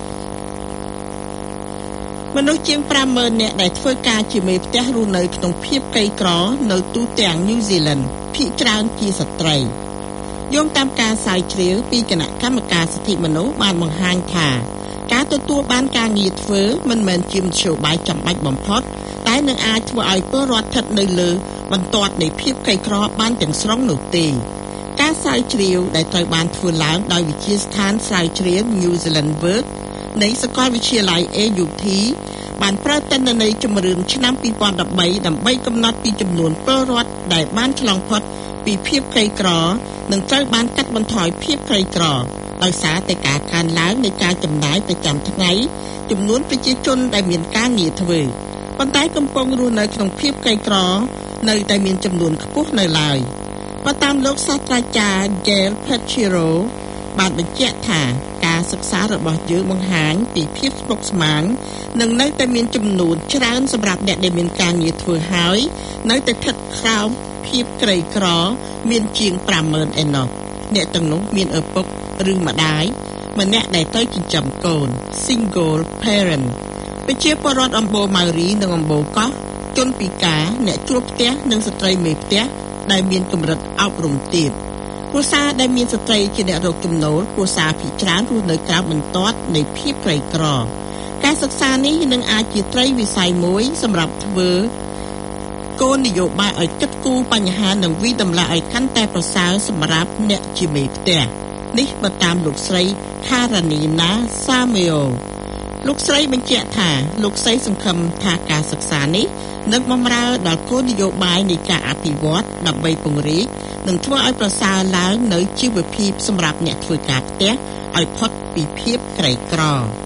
មនុស្សជាង 50,000 នាក់ដែលធ្វើការជាមេផ្ទះរស់នៅក្នុងភាពក្រីក្រនៅទូទាំងញូហ្សេឡង់ភាគច្រើនជាស្ត្រីយោងតាមការស្រាវជ្រាវពីគណៈកម្មការសិទ្ធិមនុស្សបានបង្ហាញថាការទទួលបានការងារធ្វើមិនមែនជាមធ្យោបាយចាំបាច់បំផុតតែនឹងអាចធ្វើឲ្យពលរដ្ឋស្ថិតនៅលើបន្ទាត់នៃភាពក្រីក្របានទាំងស្រុងនោះទេការស្រាវជ្រាវដែលត្រូវបានធ្វើឡើងដោយវិទ្យាស្ថានស្រាវជ្រាវ New Zealand Work នៃសាកលវិទ្យាល័យ AUT បានប្រើទិន្នន័យជំរឿនឆ្នាំ2013ដើម្បីកំណត់ពីចំនួនពលរដ្ឋដែលបានឆ្លងផុតពីភាពក្រីក្រនិងត្រូវបានកាត់បន្ថយភាពក្រីក្រដោយសារតែការកើនឡើងនៃការចំណាយប្រចាំថ្ងៃចំនួនប្រជាជនដែលមានការងារធ្វើប៉ុន្តែកំពុងរស់នៅក្នុងភាពក្រីក្រនៅតែមានចំនួនខ្ពស់នៅឡើយបើតាមលោកសាស្ត្រាចារ្យ Gail Pachiro បានបញ្ជាក់ថាការសិក្សារបស់យើងបង្ហាញពីភាពស្មុគស្មាញនិងនៅតែមានចំនួនច្រើនសម្រាប់អ្នកដែលមានការងារធ្វើហើយនៅតែស្ថិតក្រោមភាពក្រីក្រមានជាង 50,000 ឯណោះអ្នកទាំងនោះមានឪពុកឬម្ដាយម្នាក់ដែលទៅចិញ្ចឹមកូន single parent ប្រជាពលរដ្ឋអំបូរម៉ៅរីនិងអំបូរកោះជនពិការអ្នកជួលផ្ទះនិងស្ត្រីមេផ្ទះដែលមានកម្រិតអប់រំទាបគ្រួសារដែលមានស្ត្រីជាអ្នករកចំណូលគ្រួសារភាគច្រើនរស់នៅក្រោមបន្ទាត់នៃភាពក្រីក្រការសិក្សានេះនឹងអាចជាត្រីវិស័យមួយសម្រាប់ធ្វើគោលនយោបាយឲ្យគិតគូរបញ្ហានិងវិតម្លាឲ្យកាន់តែប្រសើរសម្រាប់អ្នកជាមេផ្ទះនេះបើតាមលោកស្រី Karanina Sameo លោកស្រីបញ្ជាក់ថាលោកស្រីសង្ឃឹមថាការសិក្សានេះនឹងបម្រើដល់គោលនយោបាយនៃការអភិវឌ្ឍដើម្បីពង្រីកនិងធ្វើឲ្យប្រសើរឡើងនៅជីវភាពសម្រាប់អ្នកធ្វើការផ្ទះឲ្យផុតពីភាពក្រីក្រ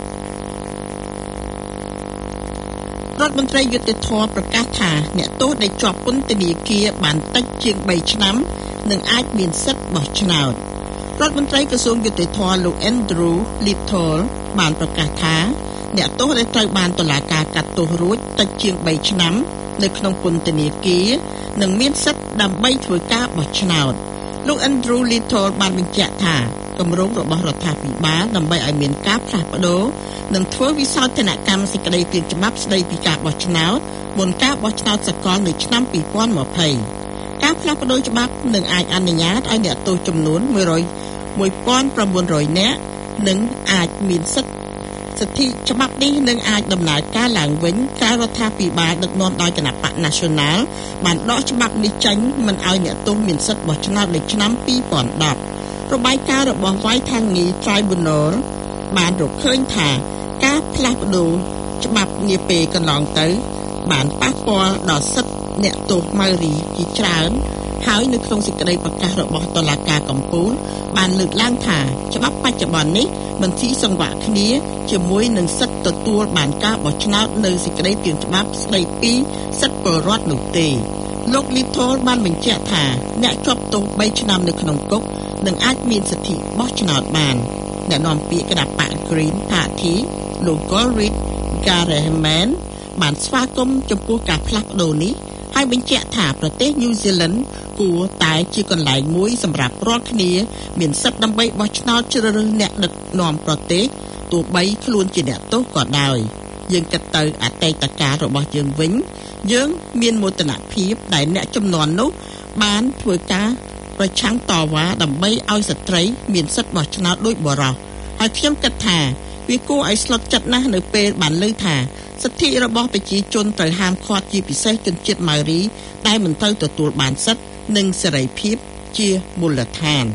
រដ្ឋមន្ត្រីយុតិធម៌ប្រកាសថាអ្នកទោសដែលជាប់ពន្ធនាគារបានតិចជាង3ឆ្នាំនឹងអាចមានសិទ្ធិបោះឆ្នោតរដ្ឋមន្ត្រីក្រសួងយុតិធម៌លោក Andrew Little បានប្រកាសថាអ្នកទោសដែលត្រូវបានតុលាការកាត់ទោសរួចតិចជាង3ឆ្នាំនៅក្នុងពន្ធនាគារនឹងមានសិទ្ធិដើម្បីធ្វើការបោះឆ្នោតលោក Andrew Little បានបញ្ជាក់ថាគម្រោងរបស់រដ្ឋាភិបាលដើម្បីឲ្យមានការផ្លាស់ប្ដូរនិងធ្វើវិសោធនកម្មសេចក្តីព្រាងច្បាប់ស្តីពីការបោះឆ្នោតមុនការបោះឆ្នោតសកលនៅឆ្នាំ2020ការផ្លាស់ប្ដូរច្បាប់នឹងអាចអនុញ្ញាតឲ្យអ្នកទោសចំនួន1,900 នាក់នឹងអាចមានសិទ្ធិច្បាប់នេះនឹងអាចដំណើរការឡើងវិញក្រៅរដ្ឋាភិបាលដឹកនាំដោយគណៈបក National បានដកច្បាប់នេះចេញមិនឲ្យអ្នកទោសមានសិទ្ធិបោះឆ្នោតនៅឆ្នាំ2010របាយការណ៍របស់ Waitangi Tribunal បានរកឃើញថាការផ្លាស់ប្ដូរច្បាប់នាពេលកន្លងទៅបានប៉ះពាល់ដល់សិទ្ធិអ្នកទោសម៉ៅរីជាច្រើនហើយនៅក្នុងសេចក្តីប្រកាសរបស់តុលាការកំពូលបានលើកឡើងថាច្បាប់បច្ចុប្បន្ននេះមិនស៊ីសង្វាក់គ្នាជាមួយនឹងសិទ្ធិទទួលបានការបោះឆ្នោតនៅសេចក្តីព្រាងច្បាប់ស្តីពីសិទ្ធិពលរដ្ឋនោះទេលោក Little បានបញ្ជាក់ថាអ្នកជាប់ទោស3ឆ្នាំនៅក្នុងគុកនឹងអាចមានសិទ្ធិបោះឆ្នោតបានអ្នកនាំពាក្យគណៈបក Green Party លោក Golrick Garehman បានស្វាគមន៍ចំពោះការផ្លាស់ប្ដូរនេះហើយបញ្ជាក់ថាប្រទេស New Zealand គួរតែជាកន្លែងមួយសម្រាប់រាល់គ្នាមានសិទ្ធិដើម្បីបោះឆ្នោតជ្រើសរើសអ្នកដឹកនាំប្រទេសទោះបីខ្លួនជាអ្នកទោសក៏ដោយយើងគិតទៅអតីតកាលរបស់យើងវិញយើងមានមោទនភាពដែលអ្នកជំនាន់នោះបានធ្វើការប្រឆាំងតវ៉ាដើម្បីឲ្យស្ត្រីមានសិទ្ធិបោះឆ្នោតដូចបុរសហើយខ្ញុំគិតថាវាគួរឲ្យស្លុតចិត្តណាស់នៅពេលបានឮថាសិទ្ធិរបស់ប្រជាជនត្រូវហាមឃាត់ជាពិសេសជនជាតិម៉ៅរីដែលមិនត្រូវទទួលបានសិទ្ធិនិងសេរីភាពជាមូលដ្ឋាន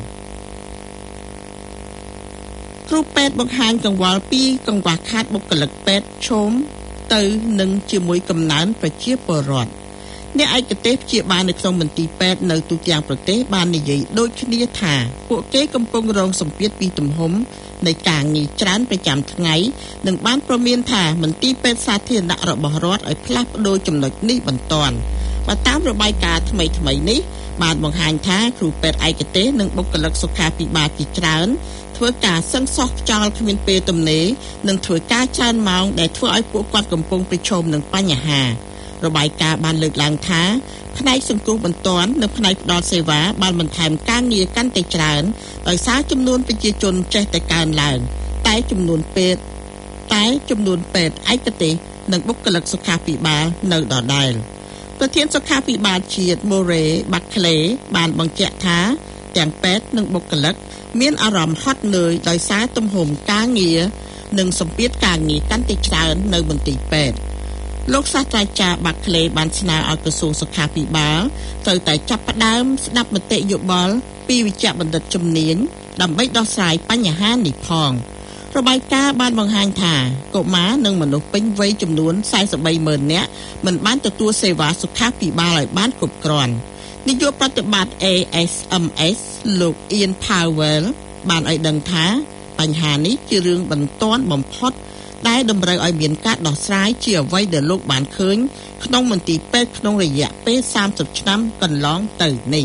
គ្រូពេទ្យបង្ហាញកង្វល់ពីកង្វះខាតបុគ្គលិកពេទ្យឈោមទៅនឹងជាមួយកំណើនប្រជាពលរដ្ឋអ្នកឯកទេសព្យាបាលនៅក្នុងមន្ទីរពេទ្យនៅទូទាំងប្រទេសបាននិយាយដូចគ្នាថាពួកគេកំពុងរងសម្ពាធពីទំហំនៃការងារច្រើនប្រចាំថ្ងៃនិងបានព្រមានថាមន្ទីរពេទ្យសាធារណៈរបស់រដ្ឋឲ្យផ្លាស់ប្ដូរចំណុចនេះបន្ទាន់បើតាមរបាយការណ៍ថ្មីនេះបានបង្ហាញថាគ្រូពេទ្យឯកទេសនិងបុគ្គលិកសុខាភិបាលជាច្រើនធ្វើការសឹងសោះខ្យល់គ្មានពេលទំនេរនិងធ្វើការច្រើនម៉ោងដែលធ្វើឲ្យពួកគាត់កំពុងប្រឈមនឹងបញ្ហារបាយការណ៍បានលើកឡើងថាផ្នែកសង្គ្រោះបន្ទាន់និងផ្នែកផ្ដល់សេវាបានបន្ថែមការងារកាន់តែច្រើនដោយសារចំនួនប្រជាជនចេះតែកើនឡើងតែចំនួនពេទ្យឯកទេសនិងបុគ្គលិកសុខាភិបាលនៅដដែលប្រធានសុខាភិបាលជាតិ Murray Barclay បានបញ្ជាក់ថាទាំងពេទ្យនិងបុគ្គលិកមានអារម្មណ៍ហត់នឿយដោយសារទំហំការងារនិងសម្ពាធការងារកាន់តែច្រើននៅមន្ទីរពេទ្យលោកសាស្ត្រាចារ្យបាក់ក្លេបានស្នើឲ្យក្រសួងសុខាភិបាលត្រូវតែចាប់ផ្ដើមស្ដាប់មតិយោបល់ពីវិជ្ជបណ្ឌិតជំនាញដើម្បីដោះស្រាយបញ្ហានេះផងរបាយការណ៍បានបង្ហាញថាកុមារនិងមនុស្សពេញវ័យចំនួន 43,000 នាក់មិនបានទទួលសេវាសុខាភិបាលឲ្យបានគ្រប់គ្រាន់នាយកប្រតិបត្តិ ASMS លោក Ian Powell បានឲ្យដឹងថាបញ្ហានេះជារឿងបន្ទាន់បំផុតដែលតម្រូវឲ្យមានការដោះស្រាយជាអ្វីដែលលោកបានឃើញក្នុងមន្ទីរពេទ្យក្នុងរយៈពេល30ឆ្នាំកន្លងទៅនេះ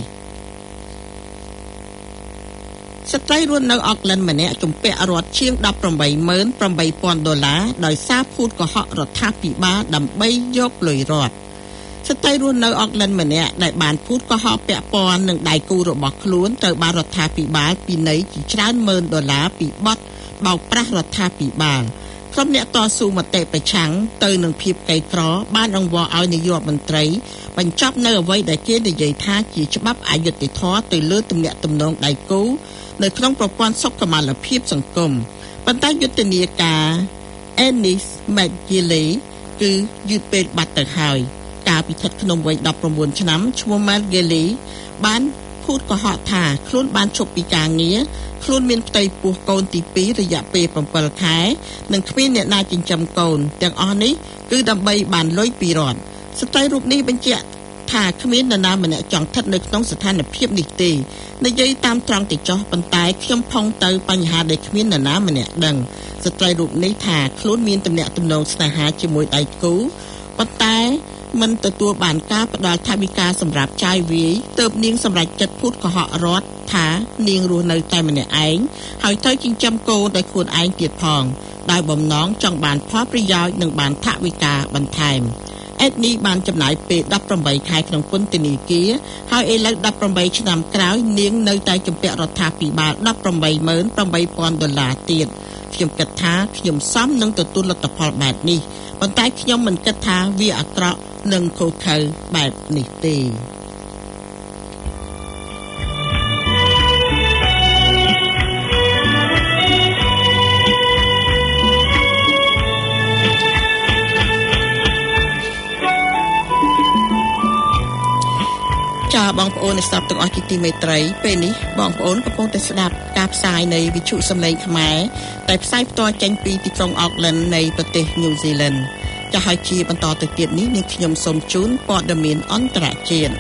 ស្ត្រីរស់នៅអុកឡែនម្នាក់ជំពាក់រដ្ឋជាង $18,800 ដោយសារភូតកុហករដ្ឋាភិបាលដើម្បីយកលុយរដ្ឋស្ត្រីរស់នៅអុកឡែនម្នាក់ដែលបានភូតកុហកពាក់ព័ន្ធនឹងដៃគូរបស់ខ្លួនត្រូវបានរដ្ឋាភិបាលពិន័យជាច្រើន$10,000ពីបទបោកប្រាស់រដ្ឋាភិបាលក្រុមអ្នកតស៊ូមតិប្រឆាំងទៅនឹងភាពក្រីក្របានអង្វរឲ្យនាយករដ្ឋមន្ត្រីបញ្ចប់នៅអ្វីដែលគេនិយាយថាជាច្បាប់អយុត្តិធម៌ទៅលើទំនាក់ទំនងដៃគូនៅក្នុងប្រព័ន្ធសុខុមាលភាពសង្គមប៉ុន្តែយុទ្ធនាការ Ennis McGilley គឺយឺតពេកបាត់ទៅហើយកាលពីស្ថិតក្នុងវ័យ19ឆ្នាំឈ្មោះ McGilley បានភូតកុហកថាខ្លួនបានឈប់ពីការងារខ្លួនមានផ្ទៃពោះកូនទី2រយៈពេល7ខែនិងគ្មានអ្នកណាចិញ្ចឹមកូនទាំងអស់នេះគឺដើម្បីបានលុយពីរដ្ឋស្ត្រីរូបនេះបញ្ជាក់ថាគ្មាននរណាម្នាក់ចង់ស្ថិតនៅក្នុងស្ថានភាពនេះទេនិយាយតាមត្រង់ទៅចុះប៉ុន្តែខ្ញុំផុងទៅបញ្ហាដែលគ្មាននរណាម្នាក់ដឹងស្ត្រីរូបនេះថាខ្លួនមានទំនាក់ទំនងស្នេហាជាមួយដៃគូប៉ុន្តែមិនទទួលបានការផ្ដល់ថវិកាសម្រាប់ចាយវាយទើបនាងសម្រេចចិត្តភូតកុហករដ្ឋថានាងរស់នៅតែម្នាក់ឯងហើយត្រូវចិញ្ចឹមកូនដោយខ្លួនឯងទៀតផងដោយបំណងចង់បានផលប្រយោជន៍និងបានថវិកាបន្ថែមអេដនេះបានចំណាយពេល18ខែក្នុងពន្ធនាគារហើយឥឡូវ18ឆ្នាំក្រោយនាងនៅតែជំពាក់រដ្ឋាភិបាល$18,800ទៀតខ្ញុំគិតថាខ្ញុំសមនឹងទទួលលទ្ធផលបែបនេះប៉ុន្តែខ្ញុំមិនគិតថាវាអាក្រក់និងខុសខើបែបនេះទេបងប្អូនអ្នកស្ដាប់ទាំងអស់ជាទីមេត្រីពេលនេះបងប្អូនកំពុងតែស្ដាប់ការផ្សាយនៃវិទ្យុសំឡេងខ្មែរតែផ្សាយផ្ទាល់ចេញពីទីក្រុងអូកឡែននៃប្រទេសញូហ្សេឡង់ចាស់ហើយជាបន្តទៅទៀតនេះនាងខ្ញុំសូមជូនព័ត៌មានអន្តរជាតិ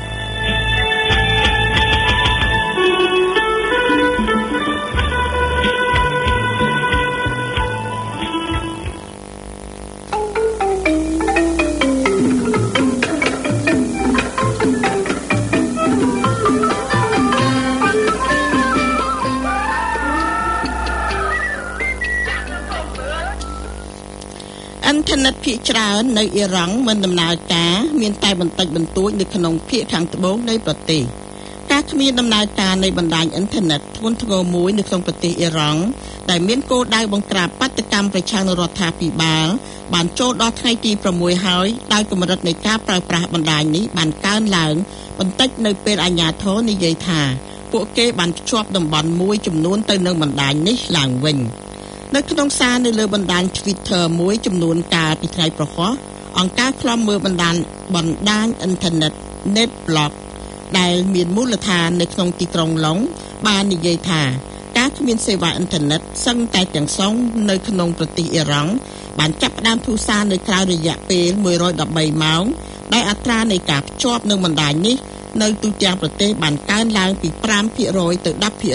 អ៊ីនធឺណិតភាគច្រើននៅអ៊ីរ៉ង់មិនដំណើរការមានតែបន្តិចបន្តួចនៅក្នុងភាគខាងត្បូងនៃប្រទេសការគ្មានដំណើរការនៃបណ្ដាញអ៊ីនធឺណិតធ្ងន់ធ្ងរមួយនៅក្នុងប្រទេសអ៊ីរ៉ង់ដែលមានគោលដៅបង្ក្រាបបាតុកម្មប្រឆាំងនឹងរដ្ឋាភិបាលបានចូលដល់ថ្ងៃទី6ហើយដោយកម្រិតនៃការប្រើប្រាស់បណ្ដាញនេះបានកើនឡើងបន្តិចនៅពេលអាជ្ញាធរនិយាយថាពួកគេបានភ្ជាប់តំបន់មួយចំនួនទៅនឹងបណ្ដាញនេះឡើងវិញនៅក្នុងសារនៅលើបណ្ដាញ Twitter មួយចំនួនកាលពីថ្ងៃប្រហោះអង្គការឃ្លាំមើលបណ្ដាញអ៊ីនធឺណិត NetBlock ដែលមានមូលដ្ឋាននៅក្នុងទីក្រុងឡុងបាននិយាយថាការគ្មានសេវាអ៊ីនធឺណិតសឹងតែទាំងស្រុងនៅក្នុងប្រទេសអ៊ីរ៉ង់បានចាប់ផ្ដើមធូរសារនៅក្រៅរយៈពេល113ម៉ោងដែលអត្រានៃការភ្ជាប់នឹងបណ្ដាញនេះនៅទូទាំងប្រទេសបានកើនឡើងពី 5% ទៅ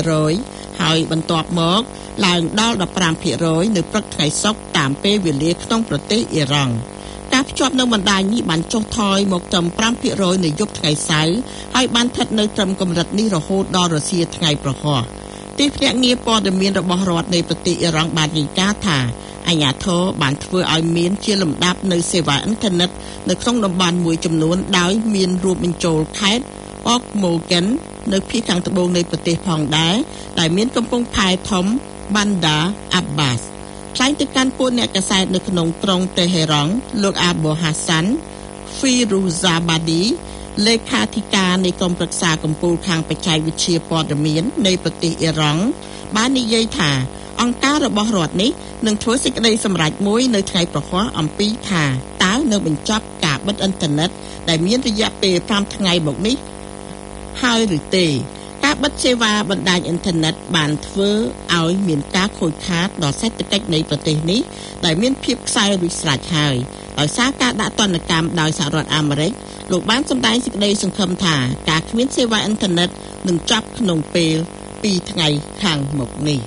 10% ហើយបន្ទាប់មកឡើងដល់ 15% នៅព្រឹកថ្ងៃសុក្រតាមពេលវេលាក្នុងប្រទេសអ៊ីរ៉ង់ការភ្ជាប់នៅបណ្ដាញនេះបានចុះថយមកត្រឹម 5% នៅយប់ថ្ងៃសៅរ៍ហើយបានស្ថិតនៅត្រឹមកម្រិតនេះរហូតដល់រសៀលថ្ងៃប្រហោះទីភ្នាក់ងារព័ត៌មានរបស់រដ្ឋនៃប្រទេសអ៊ីរ៉ង់បានរាយការណ៍ថាអាជ្ញាធរបានធ្វើឲ្យមានជាលំដាប់នៅសេវាអ៊ីនធឺណិតនៅក្នុងតំបន់មួយចំនួនដោយមានរួមបញ្ចូលខេត្ត Okmulgan នៅភាគខាងត្បូងនៃប្រទេសផងដែរដែលមានកំពង់ផែធំ Bandar Abbas ថ្លែងទៅកាន់ពួកអ្នកកាសែតនៅក្នុងក្រុងតេហេរ៉ង់លោក Abu Hassan Firuzabadi លេខាធិការនៃក្រុមប្រឹក្សាកម្ពុជាខាងបច្ចេកវិទ្យាព័ត៌មាននៃប្រទេសអ៊ីរ៉ង់បាននិយាយថាអង្គការរបស់រដ្ឋនេះនឹងធ្វើសេចក្តីសម្រេចមួយនៅថ្ងៃប្រហ័សអំពីថាតើនៅបញ្ចប់ការបិទអ៊ីនធឺណិតដែលមានរយៈពេល5ថ្ងៃមកនេះហើយឬទេការបិទសេវាបណ្ដាញអ៊ីនធឺណិតបានធ្វើឲ្យមានការខូចខាតដល់សេដ្ឋកិច្ចនៃប្រទេសនេះដែលមានភាពខ្សោយរួចស្រេចហើយដោយសារការដាក់ទណ្ឌកម្មដោយសហរដ្ឋអាមេរិកលោកបានសម្ដែងសេចក្តីសង្ឃឹមថាការគ្មានសេវាអ៊ីនធឺណិតនឹងចប់ក្នុងពេល2ថ្ងៃខាងមុខនេះ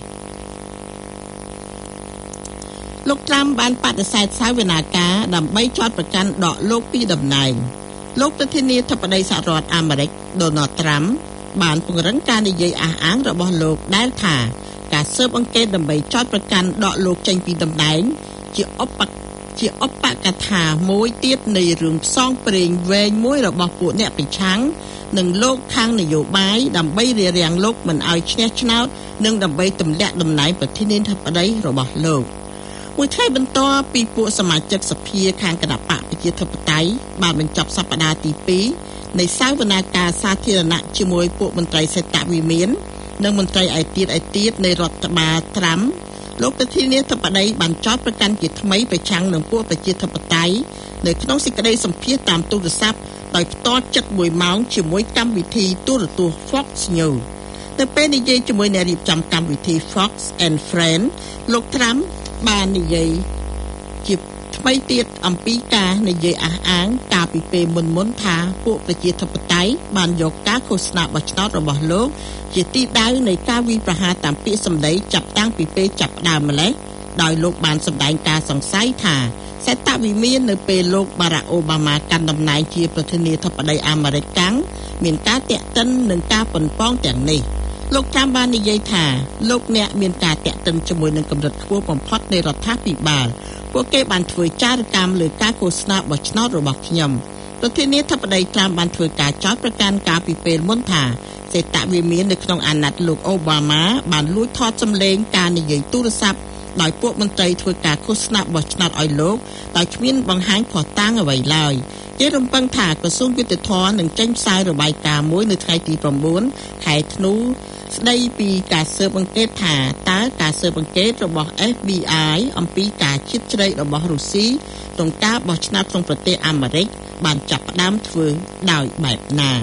លោកត្រាំបានបដិសេធសាវនាការដើម្បីចោទប្រកាន់ដកលោកពីតំណែងលោកប្រធានាធិបតីសហរដ្ឋអាមេរិក Donald Trump បានពង្រឹងការនិយាយអះអាងរបស់លោកដែលថាការស៊ើបអង្កេតដើម្បីចោទប្រកាន់ដកលោកចេញពីតំណែងជាឧបកថាមួយទៀតនៃរឿងផ្សងព្រេងវែងមួយរបស់ពួកអ្នកប្រឆាំងនិងលោកខាងនយោបាយដើម្បីរារាំងលោកមិនឲ្យឈ្នះឆ្នោតនិងដើម្បីទម្លាក់តំណែងប្រធានាធិបតីរបស់លោកមួយថ្ងៃបន្ទាប់ពីពួកសមាជិកសភាខាងគណបកប្រជាធិបតេយ្យបានបញ្ចប់សប្តាហ៍ទី2នៃសាវនាការសាធារណៈជាមួយពួកមន្ត្រីសេដ្ឋវិមាននិងមន្ត្រីឯទៀតនៃរដ្ឋបាលត្រាំលោកប្រធានាធិបតីបានចោទប្រកាន់ជាថ្មីប្រឆាំងនឹងពួកប្រជាធិបតេយ្យនៅក្នុងសេចក្តីសម្ភាសន៍តាមទូរស័ព្ទដោយផ្ទាល់ជិត1ម៉ោងជាមួយកម្មវិធីទូរទស្សន៍ Fox News នៅពេលនិយាយជាមួយអ្នករៀបចំកម្មវិធី Fox and Friends លោកត្រាំបាននិយាយជាថ្មីទៀតអំពីការនិយាយអះអាងកាលពីពេលមុនថាពួកប្រជាធិបតេយ្យបានយកការឃោសនាបោះឆ្នោតរបស់លោកជាទីដៅនៃការវាយប្រហារតាមពាក្យសម្ដីចាប់តាំងពីពេលចាប់ផ្ដើមម្លេះដោយលោកបានសម្ដែងការសង្ស័យថាសេដ្ឋវិមាននៅពេលលោកបារ៉ាក់អូបាម៉ាកាន់តំណែងជាប្រធានាធិបតីអាមេរិកកាំងមានការតាក់ទិននឹងការប៉ុនប៉ងទាំងនេះលោកចាំបាននិយាយថាលោកអ្នកមានការតាក់ទិនជាមួយនឹងកម្រិតខ្ពស់បំផុតនៃរដ្ឋាភិបាលពួកគេបានធ្វើចារកម្មលើការឃោសនាបោះឆ្នោតរបស់ខ្ញុំប្រធានាធិបតីត្រាំបានធ្វើការចោទប្រកាន់កាលពីពេលមុនថាសេដ្ឋវិមាននៅក្នុងអាណត្តិលោកអូបាម៉ាបានលួចថតសម្លេងការនិយាយទូរស័ព្ទដោយពួកមន្ត្រីធ្វើការឃោសនាបោះឆ្នោតឲ្យលោកដោយគ្មានបង្ហាញភស្តុតាងអ្វីឡើយគេរំពឹងថាក្រសួងយុតិធម៌នឹងចេញផ្សាយរបាយការណ៍មួយនៅថ្ងៃទី9ខែធ្នូស្ដីពីការស៊ើបអង្កេតថាតើការស៊ើបអង្កេតរបស់ FBI អំពីការជិតជ្រែករបស់រុស្ស៊ីក្នុងការបោះឆ្នោតក្នុងប្រទេសអាមេរិកបានចាប់ផ្ដើមធ្វើដោយបែបណា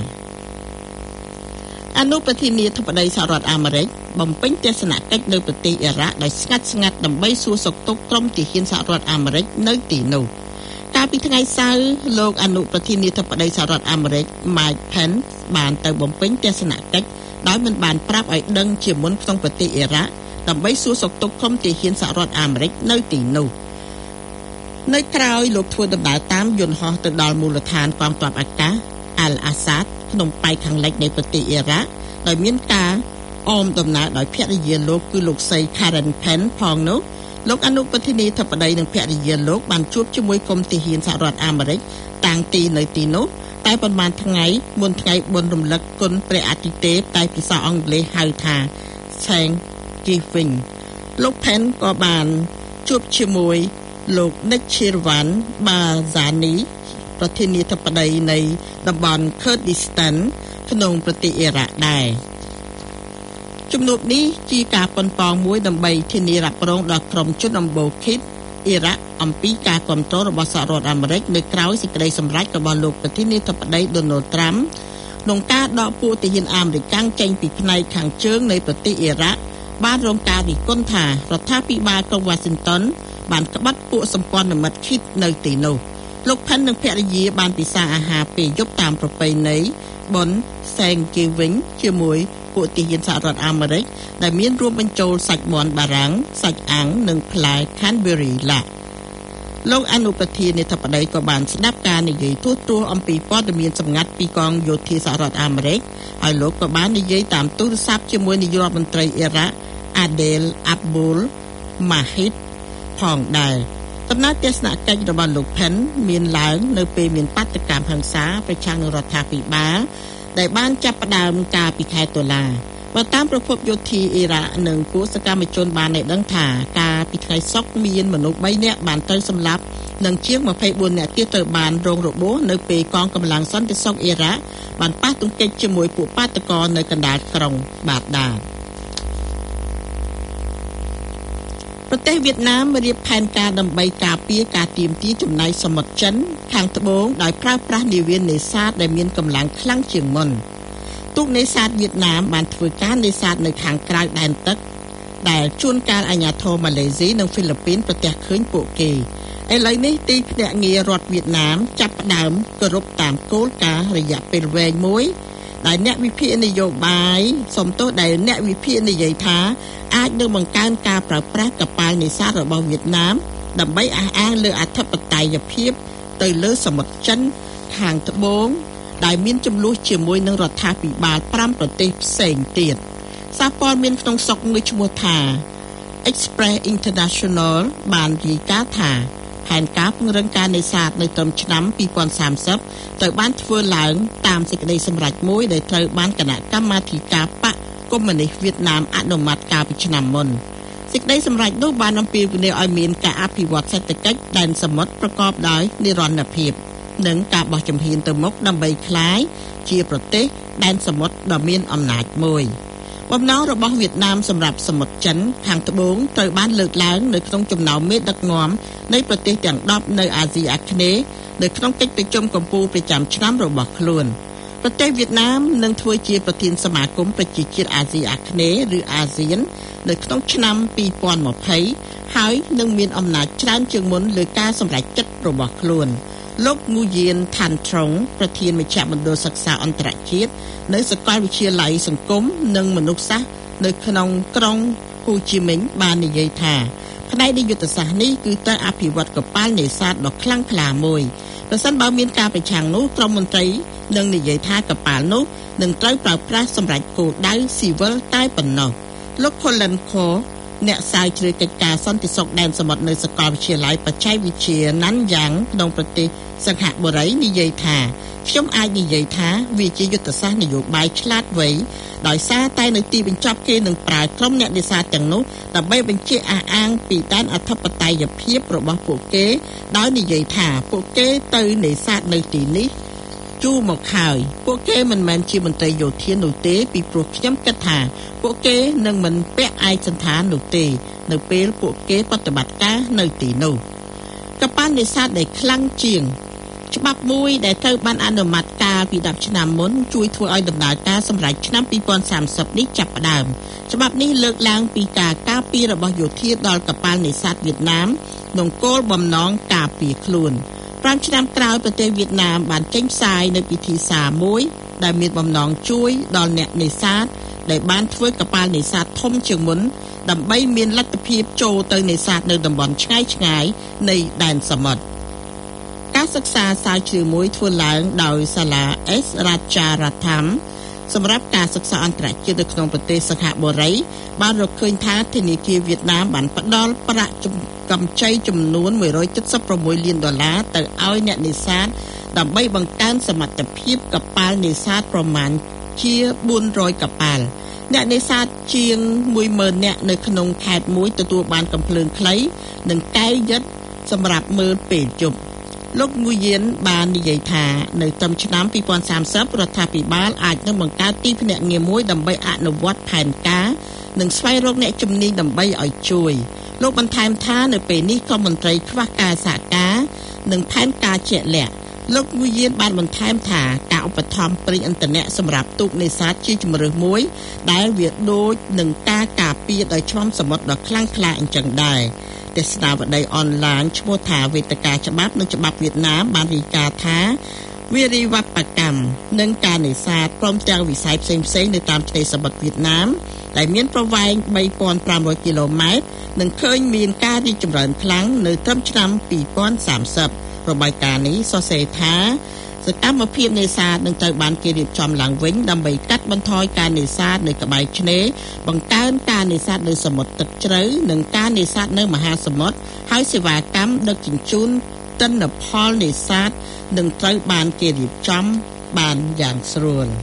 អនុប្រធានាធិបតីសហរដ្ឋអាមេរិកបំពេញទស្សនកិច្ចនៅប្រទេសអ៊ីរ៉ាក់ដោយស្ងាត់ដើម្បីសួរសុខទុក្ខក្រុមទាហានសហរដ្ឋអាមេរិកនៅទីនោះកាលពីថ្ងៃសៅរ៍លោកអនុប្រធានាធិបតីសហរដ្ឋអាមេរិក Mike Pence បានទៅបំពេញទស្សនកិច្ចដោយមិនបានប្រាប់ឲ្យដឹងជាមុនក្នុងប្រទេសអ៊ីរ៉ាក់ដើម្បីសួរសុខទុក្ខក្រុមទាហានសហរដ្ឋអាមេរិកនៅទីនោះនៅក្រោយលោកធ្វើដំណើរតាមយន្តហោះទៅដល់មូលដ្ឋានកងទ័ពអាកាស Al-Assad ក្នុងប៉ែកខាងលិចនៃប្រទេសអ៊ីរ៉ាក់ដោយមានការអមដំណើរដោយភរិយាលោកគឺលោកស្រី Karen Pence ផងនោះលោកអនុប្រធានាធិបតីនិងភរិយាលោកបានជួបជាមួយក្រុមទាហានសហរដ្ឋអាមេរិកតាំងទីនៅទីនោះតែប៉ុន្មានថ្ងៃមុនថ្ងៃបុណ្យរំលឹកគុណព្រះអាទិទេពតែភាសាអង់គ្លេសហៅថា Thanksgiving លោក Pence ក៏បានជួបជាមួយលោក Nechirvan Barzani ប្រធានាធិបតីនៃតំបន់ Kurdistan ក្នុងប្រទេសអ៊ីរ៉ាក់ដែរជំនួបនេះជាការប៉ុនប៉ងមួយដើម្បីធានារ៉ាប់រងដល់ក្រុមជនអំបូរឃីតអ៊ីរ៉ាក់អំពីការគ្រប់គ្រងរបស់សហរដ្ឋអាមេរិកនៅក្រៅសេចក្តីសម្រេចរបស់លោកប្រធានាធិបតី Donald Trump ក្នុងការដកពួកទាហានអាមេរិកចេញពីផ្នែកខាងជើងនៃប្រទេសអ៊ីរ៉ាក់បានរងការរិះគន់ថារដ្ឋាភិបាលក្រុង Washington បានក្បត់ពួកសម្ព័ន្ធមិត្តឃីតនៅទីនោះលោក Pence និងភរិយាបានពិសាអាហារពេលយប់តាមប្រពៃណីបុណ្យ Thanksgiving ជាមួយពួកទាហានសហរដ្ឋអាមេរិកដែលមានរួមបញ្ចូលសាច់មាន់បារាំងសាច់អាំងនិងផ្លែ Cranberry ឡាលោកអនុប្រធានាធិបតីក៏បានស្ដាប់ការនិយាយទូទស្សន៍អំពីព័ត៌មានសម្ងាត់ពីកងយោធាសហរដ្ឋអាមេរិកហើយលោកក៏បាននិយាយតាមទូរស័ព្ទជាមួយនាយករដ្ឋមន្ត្រីអ៊ីរ៉ាក់ Adel Abdul Mahdi ផងដែរដំណើរទស្សនកិច្ចរបស់លោក Pence មានឡើងនៅពេលមានបាតុកម្មហិង្សាប្រឆាំងនឹងរដ្ឋាភិបាលដែលបានចាប់ផ្ដើមកាលពីខែតុលាបើតាមប្រភពយោធាអ៊ីរ៉ាក់និងពួកសកម្មជនបានឲ្យដឹងថាកាលពីថ្ងៃសុក្រមានមនុស្ស3នាក់បានត្រូវសម្លាប់និងជាង24នាក់ទៀតត្រូវបានរងរបួសនៅពេលកងកម្លាំងសន្តិសុខអ៊ីរ៉ាក់បានប៉ះទង្គិចជាមួយពួកបាតុករនៅកណ្ដាលក្រុងបាហ្ដាដប្រទេសវៀតណាមរៀបផែនការដើម្បីការពារការទាមទារចំណាយសមុទ្រចិនខាងត្បូងដោយប្រើប្រាស់នាវានេសាទដែលមានកម្លាំងខ្លាំងជាងមុនទូកនេសាទវៀតណាមបានធ្វើការនេសាទនៅខាងក្រៅដែនទឹកដែលជួនកាលអាជ្ញាធរម៉ាឡេស៊ីនិងហ្វីលីពីនប្រទះឃើញពួកគេឥឡូវនេះទីភ្នាក់ងាររដ្ឋវៀតណាមចាប់ផ្ដើមគោរពតាមគោលការណ៍រយៈពេលវែងមួយដែលអ្នកវិភាគនយោបាយដែលអ្នកវិភាគនិយាយថាអាចនឹងបង្កើនការប្រើប្រាស់កប៉ាល់នេសាទរបស់វៀតណាមដើម្បីអះអាងលើអធិបតេយ្យភាពទៅលើសមុទ្រចិនខាងត្បូងដែលមានចំនួនជាមួយនឹងរដ្ឋាភិបាល5ប្រទេសផ្សេងទៀតសារព័ត៌មានក្នុងស្រុកមួយឈ្មោះថា Express International បានរាយការណ៍ថាផែនការពង្រឹងការនេសាទនៅត្រឹមឆ្នាំ2030ត្រូវបានធ្វើឡើងតាមសេចក្តីសម្រេចមួយដែលត្រូវបានគណៈកម្មាធិការបកកុម្មុយនីសវៀតណាមអនុម័តកាលពីឆ្នាំមុនសេចក្តីសម្រេចនោះបានអំពាវនាវឲ្យមានការអភិវឌ្ឍសេដ្ឋកិច្ចដែនសមុទ្រប្រកបដោយនិរន្តរភាពនិងការបោះជំហានទៅមុខដើម្បីក្លាយជាប្រទេសដែនសមុទ្រដ៏មានអំណាចមួយបំណងរបស់វៀតណាមសម្រាប់សមុទ្រចិនខាងត្បូងត្រូវបានលើកឡើងនៅក្នុងចំណោមមេដឹកនាំនៃប្រទេសទាំង10នៅអាស៊ីអាគ្នេយ៍នៅក្នុងកិច្ចប្រជុំកំពូលប្រចាំឆ្នាំរបស់ខ្លួនប្រទេសវៀតណាមនឹងធ្វើជាប្រធានសមាគមប្រជាជាតិអាស៊ីអាគ្នេយ៍ឬអាស៊ាននៅក្នុងឆ្នាំ2020ហើយនឹងមានអំណាចច្រើនជាងមុនលើការសម្រេចចិត្តរបស់ខ្លួនលោកងូយៀនថាន់ត្រង់ប្រធានមជ្ឈមណ្ឌលសិក្សាអន្តរជាតិនៅសាកលវិទ្យាល័យសង្គមនិងមនុស្សសាស្ត្រនៅក្នុងក្រុងហ៊ូជីមិញបាននិយាយថាផ្នែកនៃយុទ្ធសាស្ត្រនេះគឺត្រូវអភិវឌ្ឍកប៉ាល់នេសាទដ៏ខ្លាំងក្លាមួយប្រសិនបើមានការប្រឆាំងនោះក្រុមមន្ត្រីនឹងនិយាយថាកប៉ាល់នោះនឹងត្រូវប្រើប្រាស់សម្រាប់គោលដៅស៊ីវិលតែប៉ុណ្ណោះលោក Colin Khor អ្នកស្រាវជ្រាវកិច្ចការសន្តិសុខដែនសមុទ្រនៅសាកលវិទ្យាល័យបច្ចេកវិទ្យាណាន់យ៉ាងក្នុងប្រទេសសិង្ហបុរីនិយាយថាខ្ញុំអាចនិយាយថាវាជាយុទ្ធសាស្ត្រនយោបាយឆ្លាតវៃដោយសារតែនៅទីបញ្ចប់គេនឹងប្រើក្រុមអ្នកនេសាទទាំងនោះដើម្បីបញ្ជាក់អះអាងពីដែនអធិបតេយ្យភាពរបស់ពួកគេដោយនិយាយថាពួកគេទៅនេសាទនៅទីនេះជូរមកហើយពួកគេមិនមែនជាមន្ត្រីយោធានោះទេពីព្រោះខ្ញុំគិតថាពួកគេនឹងមិនពាក់ឯកសណ្ឋាននោះទេនៅពេលពួកគេបប្រតិបត្តិការនៅទីនោះកប៉ាល់នេសាទដែលខ្លាំងជាងច្បាប់មួយដែលត្រូវបានអនុម័តកាលពី10ឆ្នាំមុនជួយធ្វើឲ្យដំណើរការសម្រេចឆ្នាំ2030នេះចាប់ផ្ដើមច្បាប់នេះលើកឡើងពីការការពាររបស់យោធាដល់កប៉ាល់នេសាទវៀតណាមក្នុងគោលបំណងការពារខ្លួន5ឆ្នាំក្រោយប្រទេសវៀតណាមបានចេញផ្សាយនៅពិធីសារមួយដែលមានបំណងជួយដល់អ្នកនេសាទដែលបានធ្វើកប៉ាល់នេសាទធំជាងមុនដើម្បីមានលទ្ធភាពចូលទៅនេសាទនៅតំបន់ឆ្ងាយៗនៃដែនសមុទ្រការសិក្សាស្រាវជ្រាវមួយធ្វើឡើងដោយសាលា S. Rajaratnam សម្រាប់ការសិក្សាអន្តរជាតិនៅក្នុងប្រទេសសិង្ហបុរីបានរកឃើញថាធនាគារវៀតណាមបានផ្ដល់ប្រាក់កម្ចីចំនួន$176 លានទៅឲ្យអ្នកនេសាទដើម្បីបង្កើនសមត្ថភាពកប៉ាល់នេសាទប្រមាណជា400កប៉ាល់អ្នកនេសាទជាង 10,000 នាក់នៅក្នុងខេត្តមួយទទួលបានកំភ្លើងខ្លីនិងកែវយិត្តសម្រាប់មើលពេលយប់លោកងូយៀនបាននិយាយថានៅត្រឹមឆ្នាំ2030រដ្ឋាភិបាលអាចនឹងបង្កើតទីភ្នាក់ងារមួយដើម្បីអនុវត្តផែនការនិងស្វែងរកអ្នកជំនាញដើម្បីឲ្យជួយលោកបន្ថែមថានៅពេលនេះក៏មន្ត្រីខ្វះការសហការនិងផែនការជាក់លាក់លោកងូយៀនបានបន្ថែមថាការឧបត្ថម្ភប្រេងឥន្ធនៈសម្រាប់ទូកនេសាទជាជម្រើសមួយដែលវាដូចនឹងការការពារដោយឆ្លងសមុទ្រដ៏ខ្លាំងក្លាអញ្ចឹងដែរទស្សនាវដ្តីអនឡាញឈ្មោះថាវេទិកាច្បាប់និងច្បាប់វៀតណាមបានរាយការណ៍ថាវារីវប្បកម្មនិងការនេសាទព្រមទាំងវិស័យផ្សេងៗនៅតាមឆ្នេរសមុទ្រវៀតណាមដែលមានប្រវែង 3,500 គីឡូម៉ែត្រនឹងឃើញមានការរីកចម្រើនខ្លាំងនៅត្រឹមឆ្នាំ2030របាយការណ៍នេះសរសេរថាសកម្មភាពនេសាទនឹងត្រូវបានគេរៀបចំឡើងវិញដើម្បីកាត់បន្ថយការនេសាទនៅក្បែរឆ្នេរបង្កើនការនេសាទនៅសមុទ្រទឹកជ្រៅនិងការនេសាទនៅមហាសមុទ្រហើយសេវាកម្មដឹកជញ្ជូនទិន្នផលនេសាទនឹងត្រូវបានគេរៀបចំបានយ៉ាងស្រួល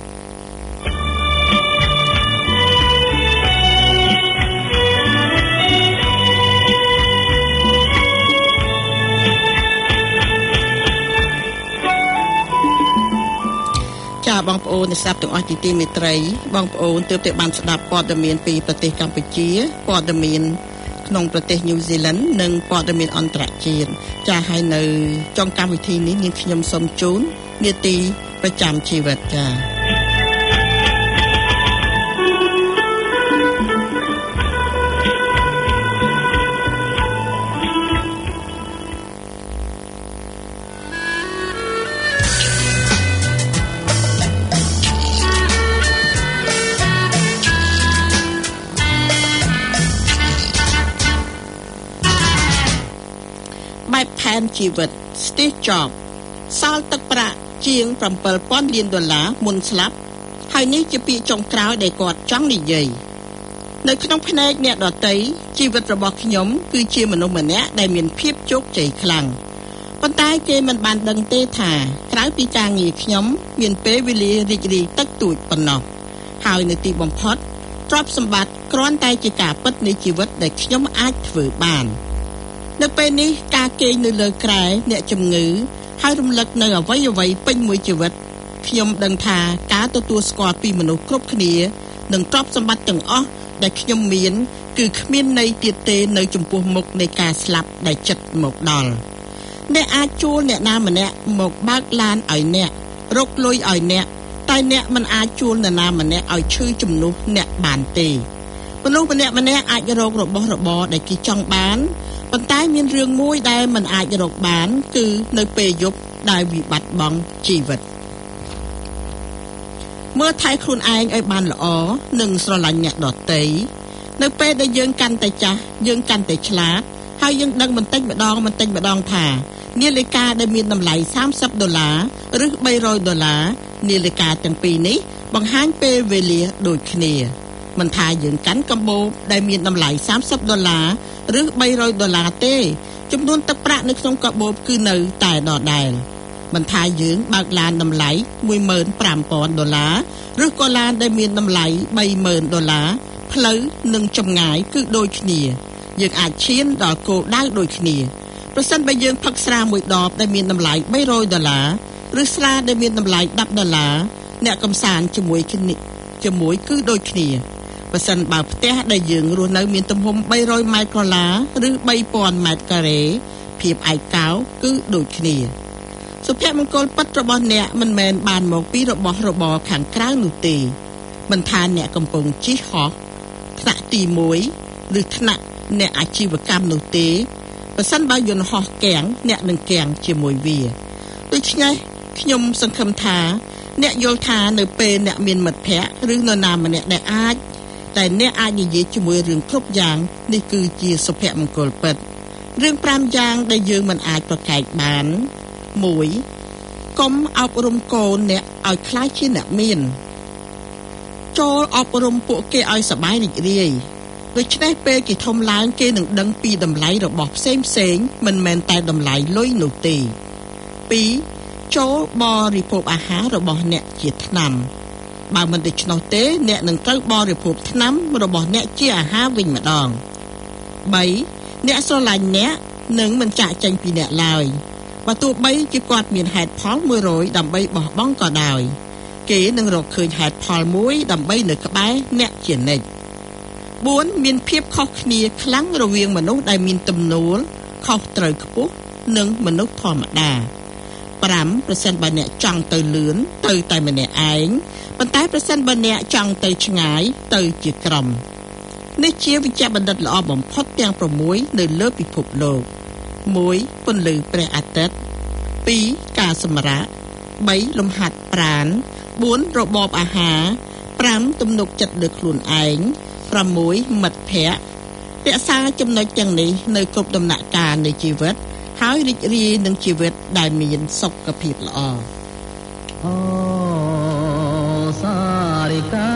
បងប្អូនអ្នកស្ដាប់ទាំងអស់ជាទីមេត្រីបងប្អូនទើបតែបានស្ដាប់ព័ត៌មានពីប្រទេសកម្ពុជាព័ត៌មានក្នុងប្រទេសញូហ្សេឡង់និងព័ត៌មានអន្តរជាតិចាហើយនៅចុងកម្មវិធីនេះនាងខ្ញុំសូមជូននាទីប្រចាំជីវិតចាផែនជីវិត Steve Jobs សល់ទឹកប្រាក់ជាង $7,000 លានមុនស្លាប់ហើយនេះជាពាក្យចុងក្រោយដែលគាត់ចង់និយាយនៅក្នុងផ្នែកអ្នកដទៃជីវិតរបស់ខ្ញុំគឺជាមនុស្សម្នាក់ដែលមានភាពជោគជ័យខ្លាំងប៉ុន្តែគេមិនបានដឹងទេថាក្រៅពីការងារខ្ញុំមានពេលវេលារីករាយតិចតួចប៉ុណ្ណោះហើយនៅទីបំផុតទ្រព្យសម្បត្តិគ្រាន់តែជាការពិតនៃជីវិតដែលខ្ញុំអាចធ្វើបាននៅពេលនេះការគេងនៅលើក្រែអ្នកជំងឺហើយរំលឹកនៅអ្វីពេញមួយជីវិតខ្ញុំដឹងថាការទទួលស្គាល់ពីមនុស្សគ្រប់គ្នានិងទ្រព្យសម្បត្តិទាំងអស់ដែលខ្ញុំមានគឺគ្មានន័យទៀតទេនៅចំពោះមុខនៃការស្លាប់ដែលជិតមកដល់អ្នកអាចជួលអ្នកណាម្នាក់មកបើកឡានឲ្យអ្នករកលុយឲ្យអ្នកតែអ្នកមិនអាចជួលនរណាម្នាក់ឲ្យឈឺជំនួសអ្នកបានទេមនុស្សម្នាក់អាចរករបស់របរដែលគេចង់បានប៉ុន្តែមានរឿងមួយដែលមិនអាចរកបានគឺនៅពេលយប់ដែលវិបត្តិបង់ជីវិតមើលថែខ្លួនឯងឲ្យបានល្អនិងស្រឡាញ់អ្នកដទៃនៅពេលដែលយើងកាន់តែចាស់យើងកាន់តែឆ្លាតហើយយើងដឹងបន្តិចម្ដងថានាឡិកាដែលមានតម្លៃ$30ឬ$300នាឡិកាទាំងពីរនេះបង្ហាញពេលវេលាដូចគ្នាមិនថាយើងកាន់កាបូបដែលមានតម្លៃ$30ឬ$300ទេចំនួនទឹកប្រាក់នៅក្នុងកាបូបគឺនៅតែដដែលមិនថាយើងបើកឡានតម្លៃ$15,000ឬក៏ឡានដែលមានតម្លៃ$30,000ផ្លូវនិងចម្ងាយគឺដូចគ្នាយើងអាចឈានដល់គោលដៅដូចគ្នាប្រសិនបើយើងផឹកស្រាមួយដបដែលមានតម្លៃ$300ឬស្រាដែលមានតម្លៃ$10អ្នកកំសាន្តជាមួយគឺដូចគ្នាបើសិនបើផ្ទះដែលយើងរស់នៅមានទំហំ300ម៉ែត្រក្រឡាឬ3000ម៉ែត្រការ៉េភាពឯកោគឺដូចគ្នាសុភមង្គលពិតរបស់អ្នកមិនមែនបានមកពីរបស់របរខាងក្រៅនោះទេមិនថាអ្នកកំពុងជិះហោះថ្នាក់ទី1ឬថ្នាក់អ្នកអាជីវកម្មនោះទេបើសិនបើយន្តហោះកៀងអ្នកនឹងកៀងជាមួយវាដូច្នេះខ្ញុំសង្ឃឹមថាអ្នកយល់ថានៅពេលអ្នកមានមិត្តភ័ក្តិឬនរណាម្នាក់តែអ្នកអាចនិយាយជាមួយរឿងគ្រប់យ៉ាងនេះគឺជាសុភមង្គលពិតរឿង5យ៉ាងដែលយើងមិនអាចប្រកែកបាន1កុំអប់រំកូនអ្នកឲ្យខ្លាចជាអ្នកមានចូលអប់រំពួកគេឲ្យសប្បាយរីករាយដូច្នេះពេលគេធំឡើងគេនឹងដឹងពីតម្លៃរបស់ផ្សេងមិនមែនតែតម្លៃលុយនោះទេ2ចូលបរិភោគអាហាររបស់អ្នកជាថ្នាំបើមិនដូច្នោះទេអ្នកនឹងត្រូវបរិភោគថ្នាំរបស់អ្នកជាអាហារវិញម្ដង3អ្នកស្រឡាញ់អ្នកនឹងមិនចាកចេញពីអ្នកឡើយបើទោះបីជាគាត់មានហេតុផល100ដើម្បីបោះបង់ក៏ដោយគេនឹងរកឃើញហេតុផលមួយដើម្បីនៅក្បែរអ្នកជានិច្ច4មានភាពខុសគ្នាខ្លាំងរវាងមនុស្សដែលមានទំនួលខុសត្រូវខ្ពស់និងមនុស្សធម្មតា5ប្រសិនបើអ្នកចង់ទៅលឿនទៅតែម្នាក់ឯងប៉ុន្តែប្រសិនបើអ្នកចង់ទៅឆ្ងាយទៅជាក្រុមនេះជាវិជ្ជបណ្ឌិតល្អបំផុតទាំង6នៅលើពិភពលោក1ពន្លឺព្រះអាទិត្យ2ការសម្រាក3លំហាត់ប្រាណ4របបអាហារ5ទំនុកចិត្តលើខ្លួនឯង6មិត្តភ័ក្តិរក្សាចំណុចទាំងនេះនៅគ្រប់ដំណាក់កាលនៃជីវិតហើយរីករាយនឹងជីវិតដែលមានសុខភាពល្អអូសារិកា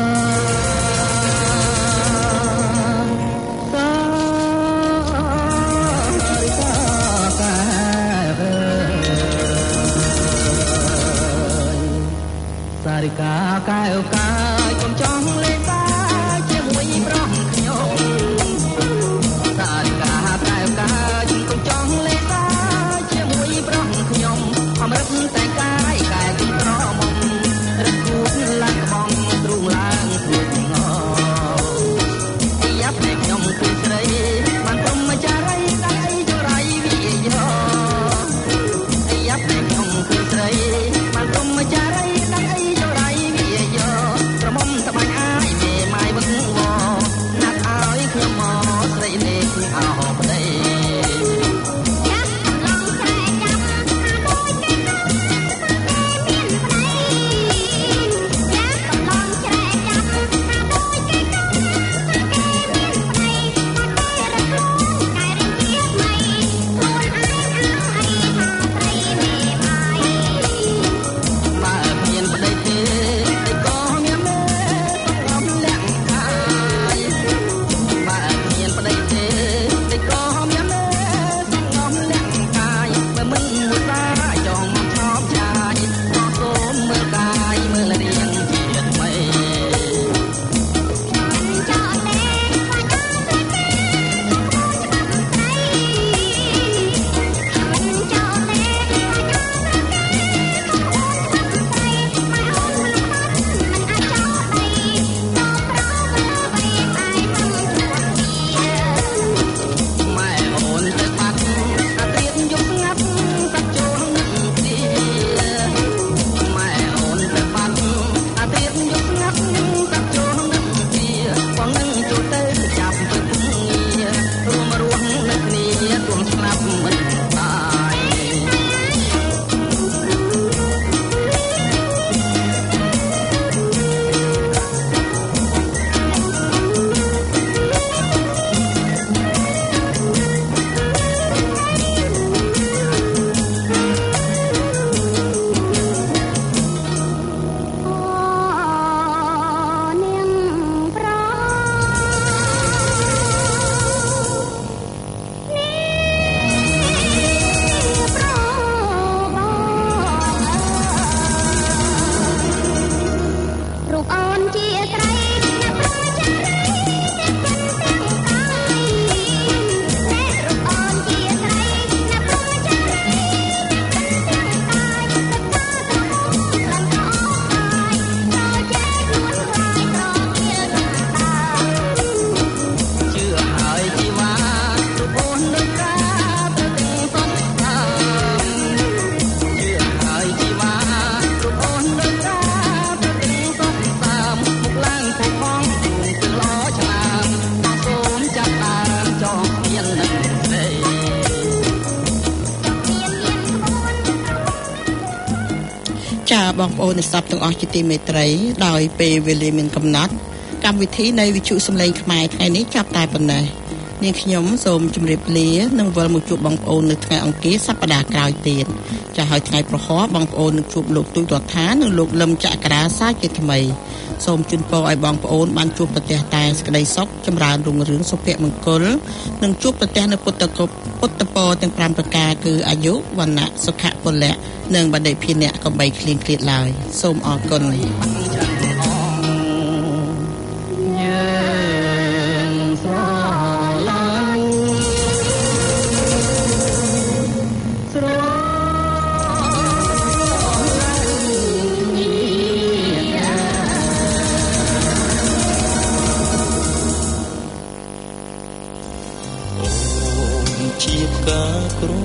សារិកាកែវកាយកុំចង់លេងតាជាមួយប្រុសខ្ញុំសារិកាកែវកាយកុំចង់លេងតាជាមួយប្រុសខ្ញុំអមរឹកតែកាយកែពីក្រមុំរត់គួតឡើងបងទ្រូងឡើងស្រួលងយ៉ាប់តែខ្ញុំគឺស្រីចាបងប្អូនអ្នកស្ដាប់ទាំងអស់ជាទីមេត្រីដោយពេលវេលាមានកំណត់កម្មវិធីនៃវិទ្យុសំឡេងខ្មែរថ្ងៃនេះចាប់តែប៉ុណ្ណេះនាងខ្ញុំសូមជម្រាបលានិងវិលមកជួបបងប្អូននៅថ្ងៃអង្គារសប្តាហ៍ក្រោយទៀតចាហើយថ្ងៃប្រហោះបងប្អូននឹងជួបលោកទូចរដ្ឋានិងលោកលឹមចក្រាសាជាថ្មីសូមជូនពរឲ្យបងប្អូនបានជួបប្រទះតែសេចក្តីសុខចម្រើនរុងរឿងសុភមង្គលនិងជួបប្រទះនៅពុទ្ធពរទាំង5ប្រការគឺអាយុវណ្ណៈសុខៈពលៈនិងបដិភិនៈកំបីឃ្លៀងឃ្លាតឡើយសូមអរគុណជាផ្កា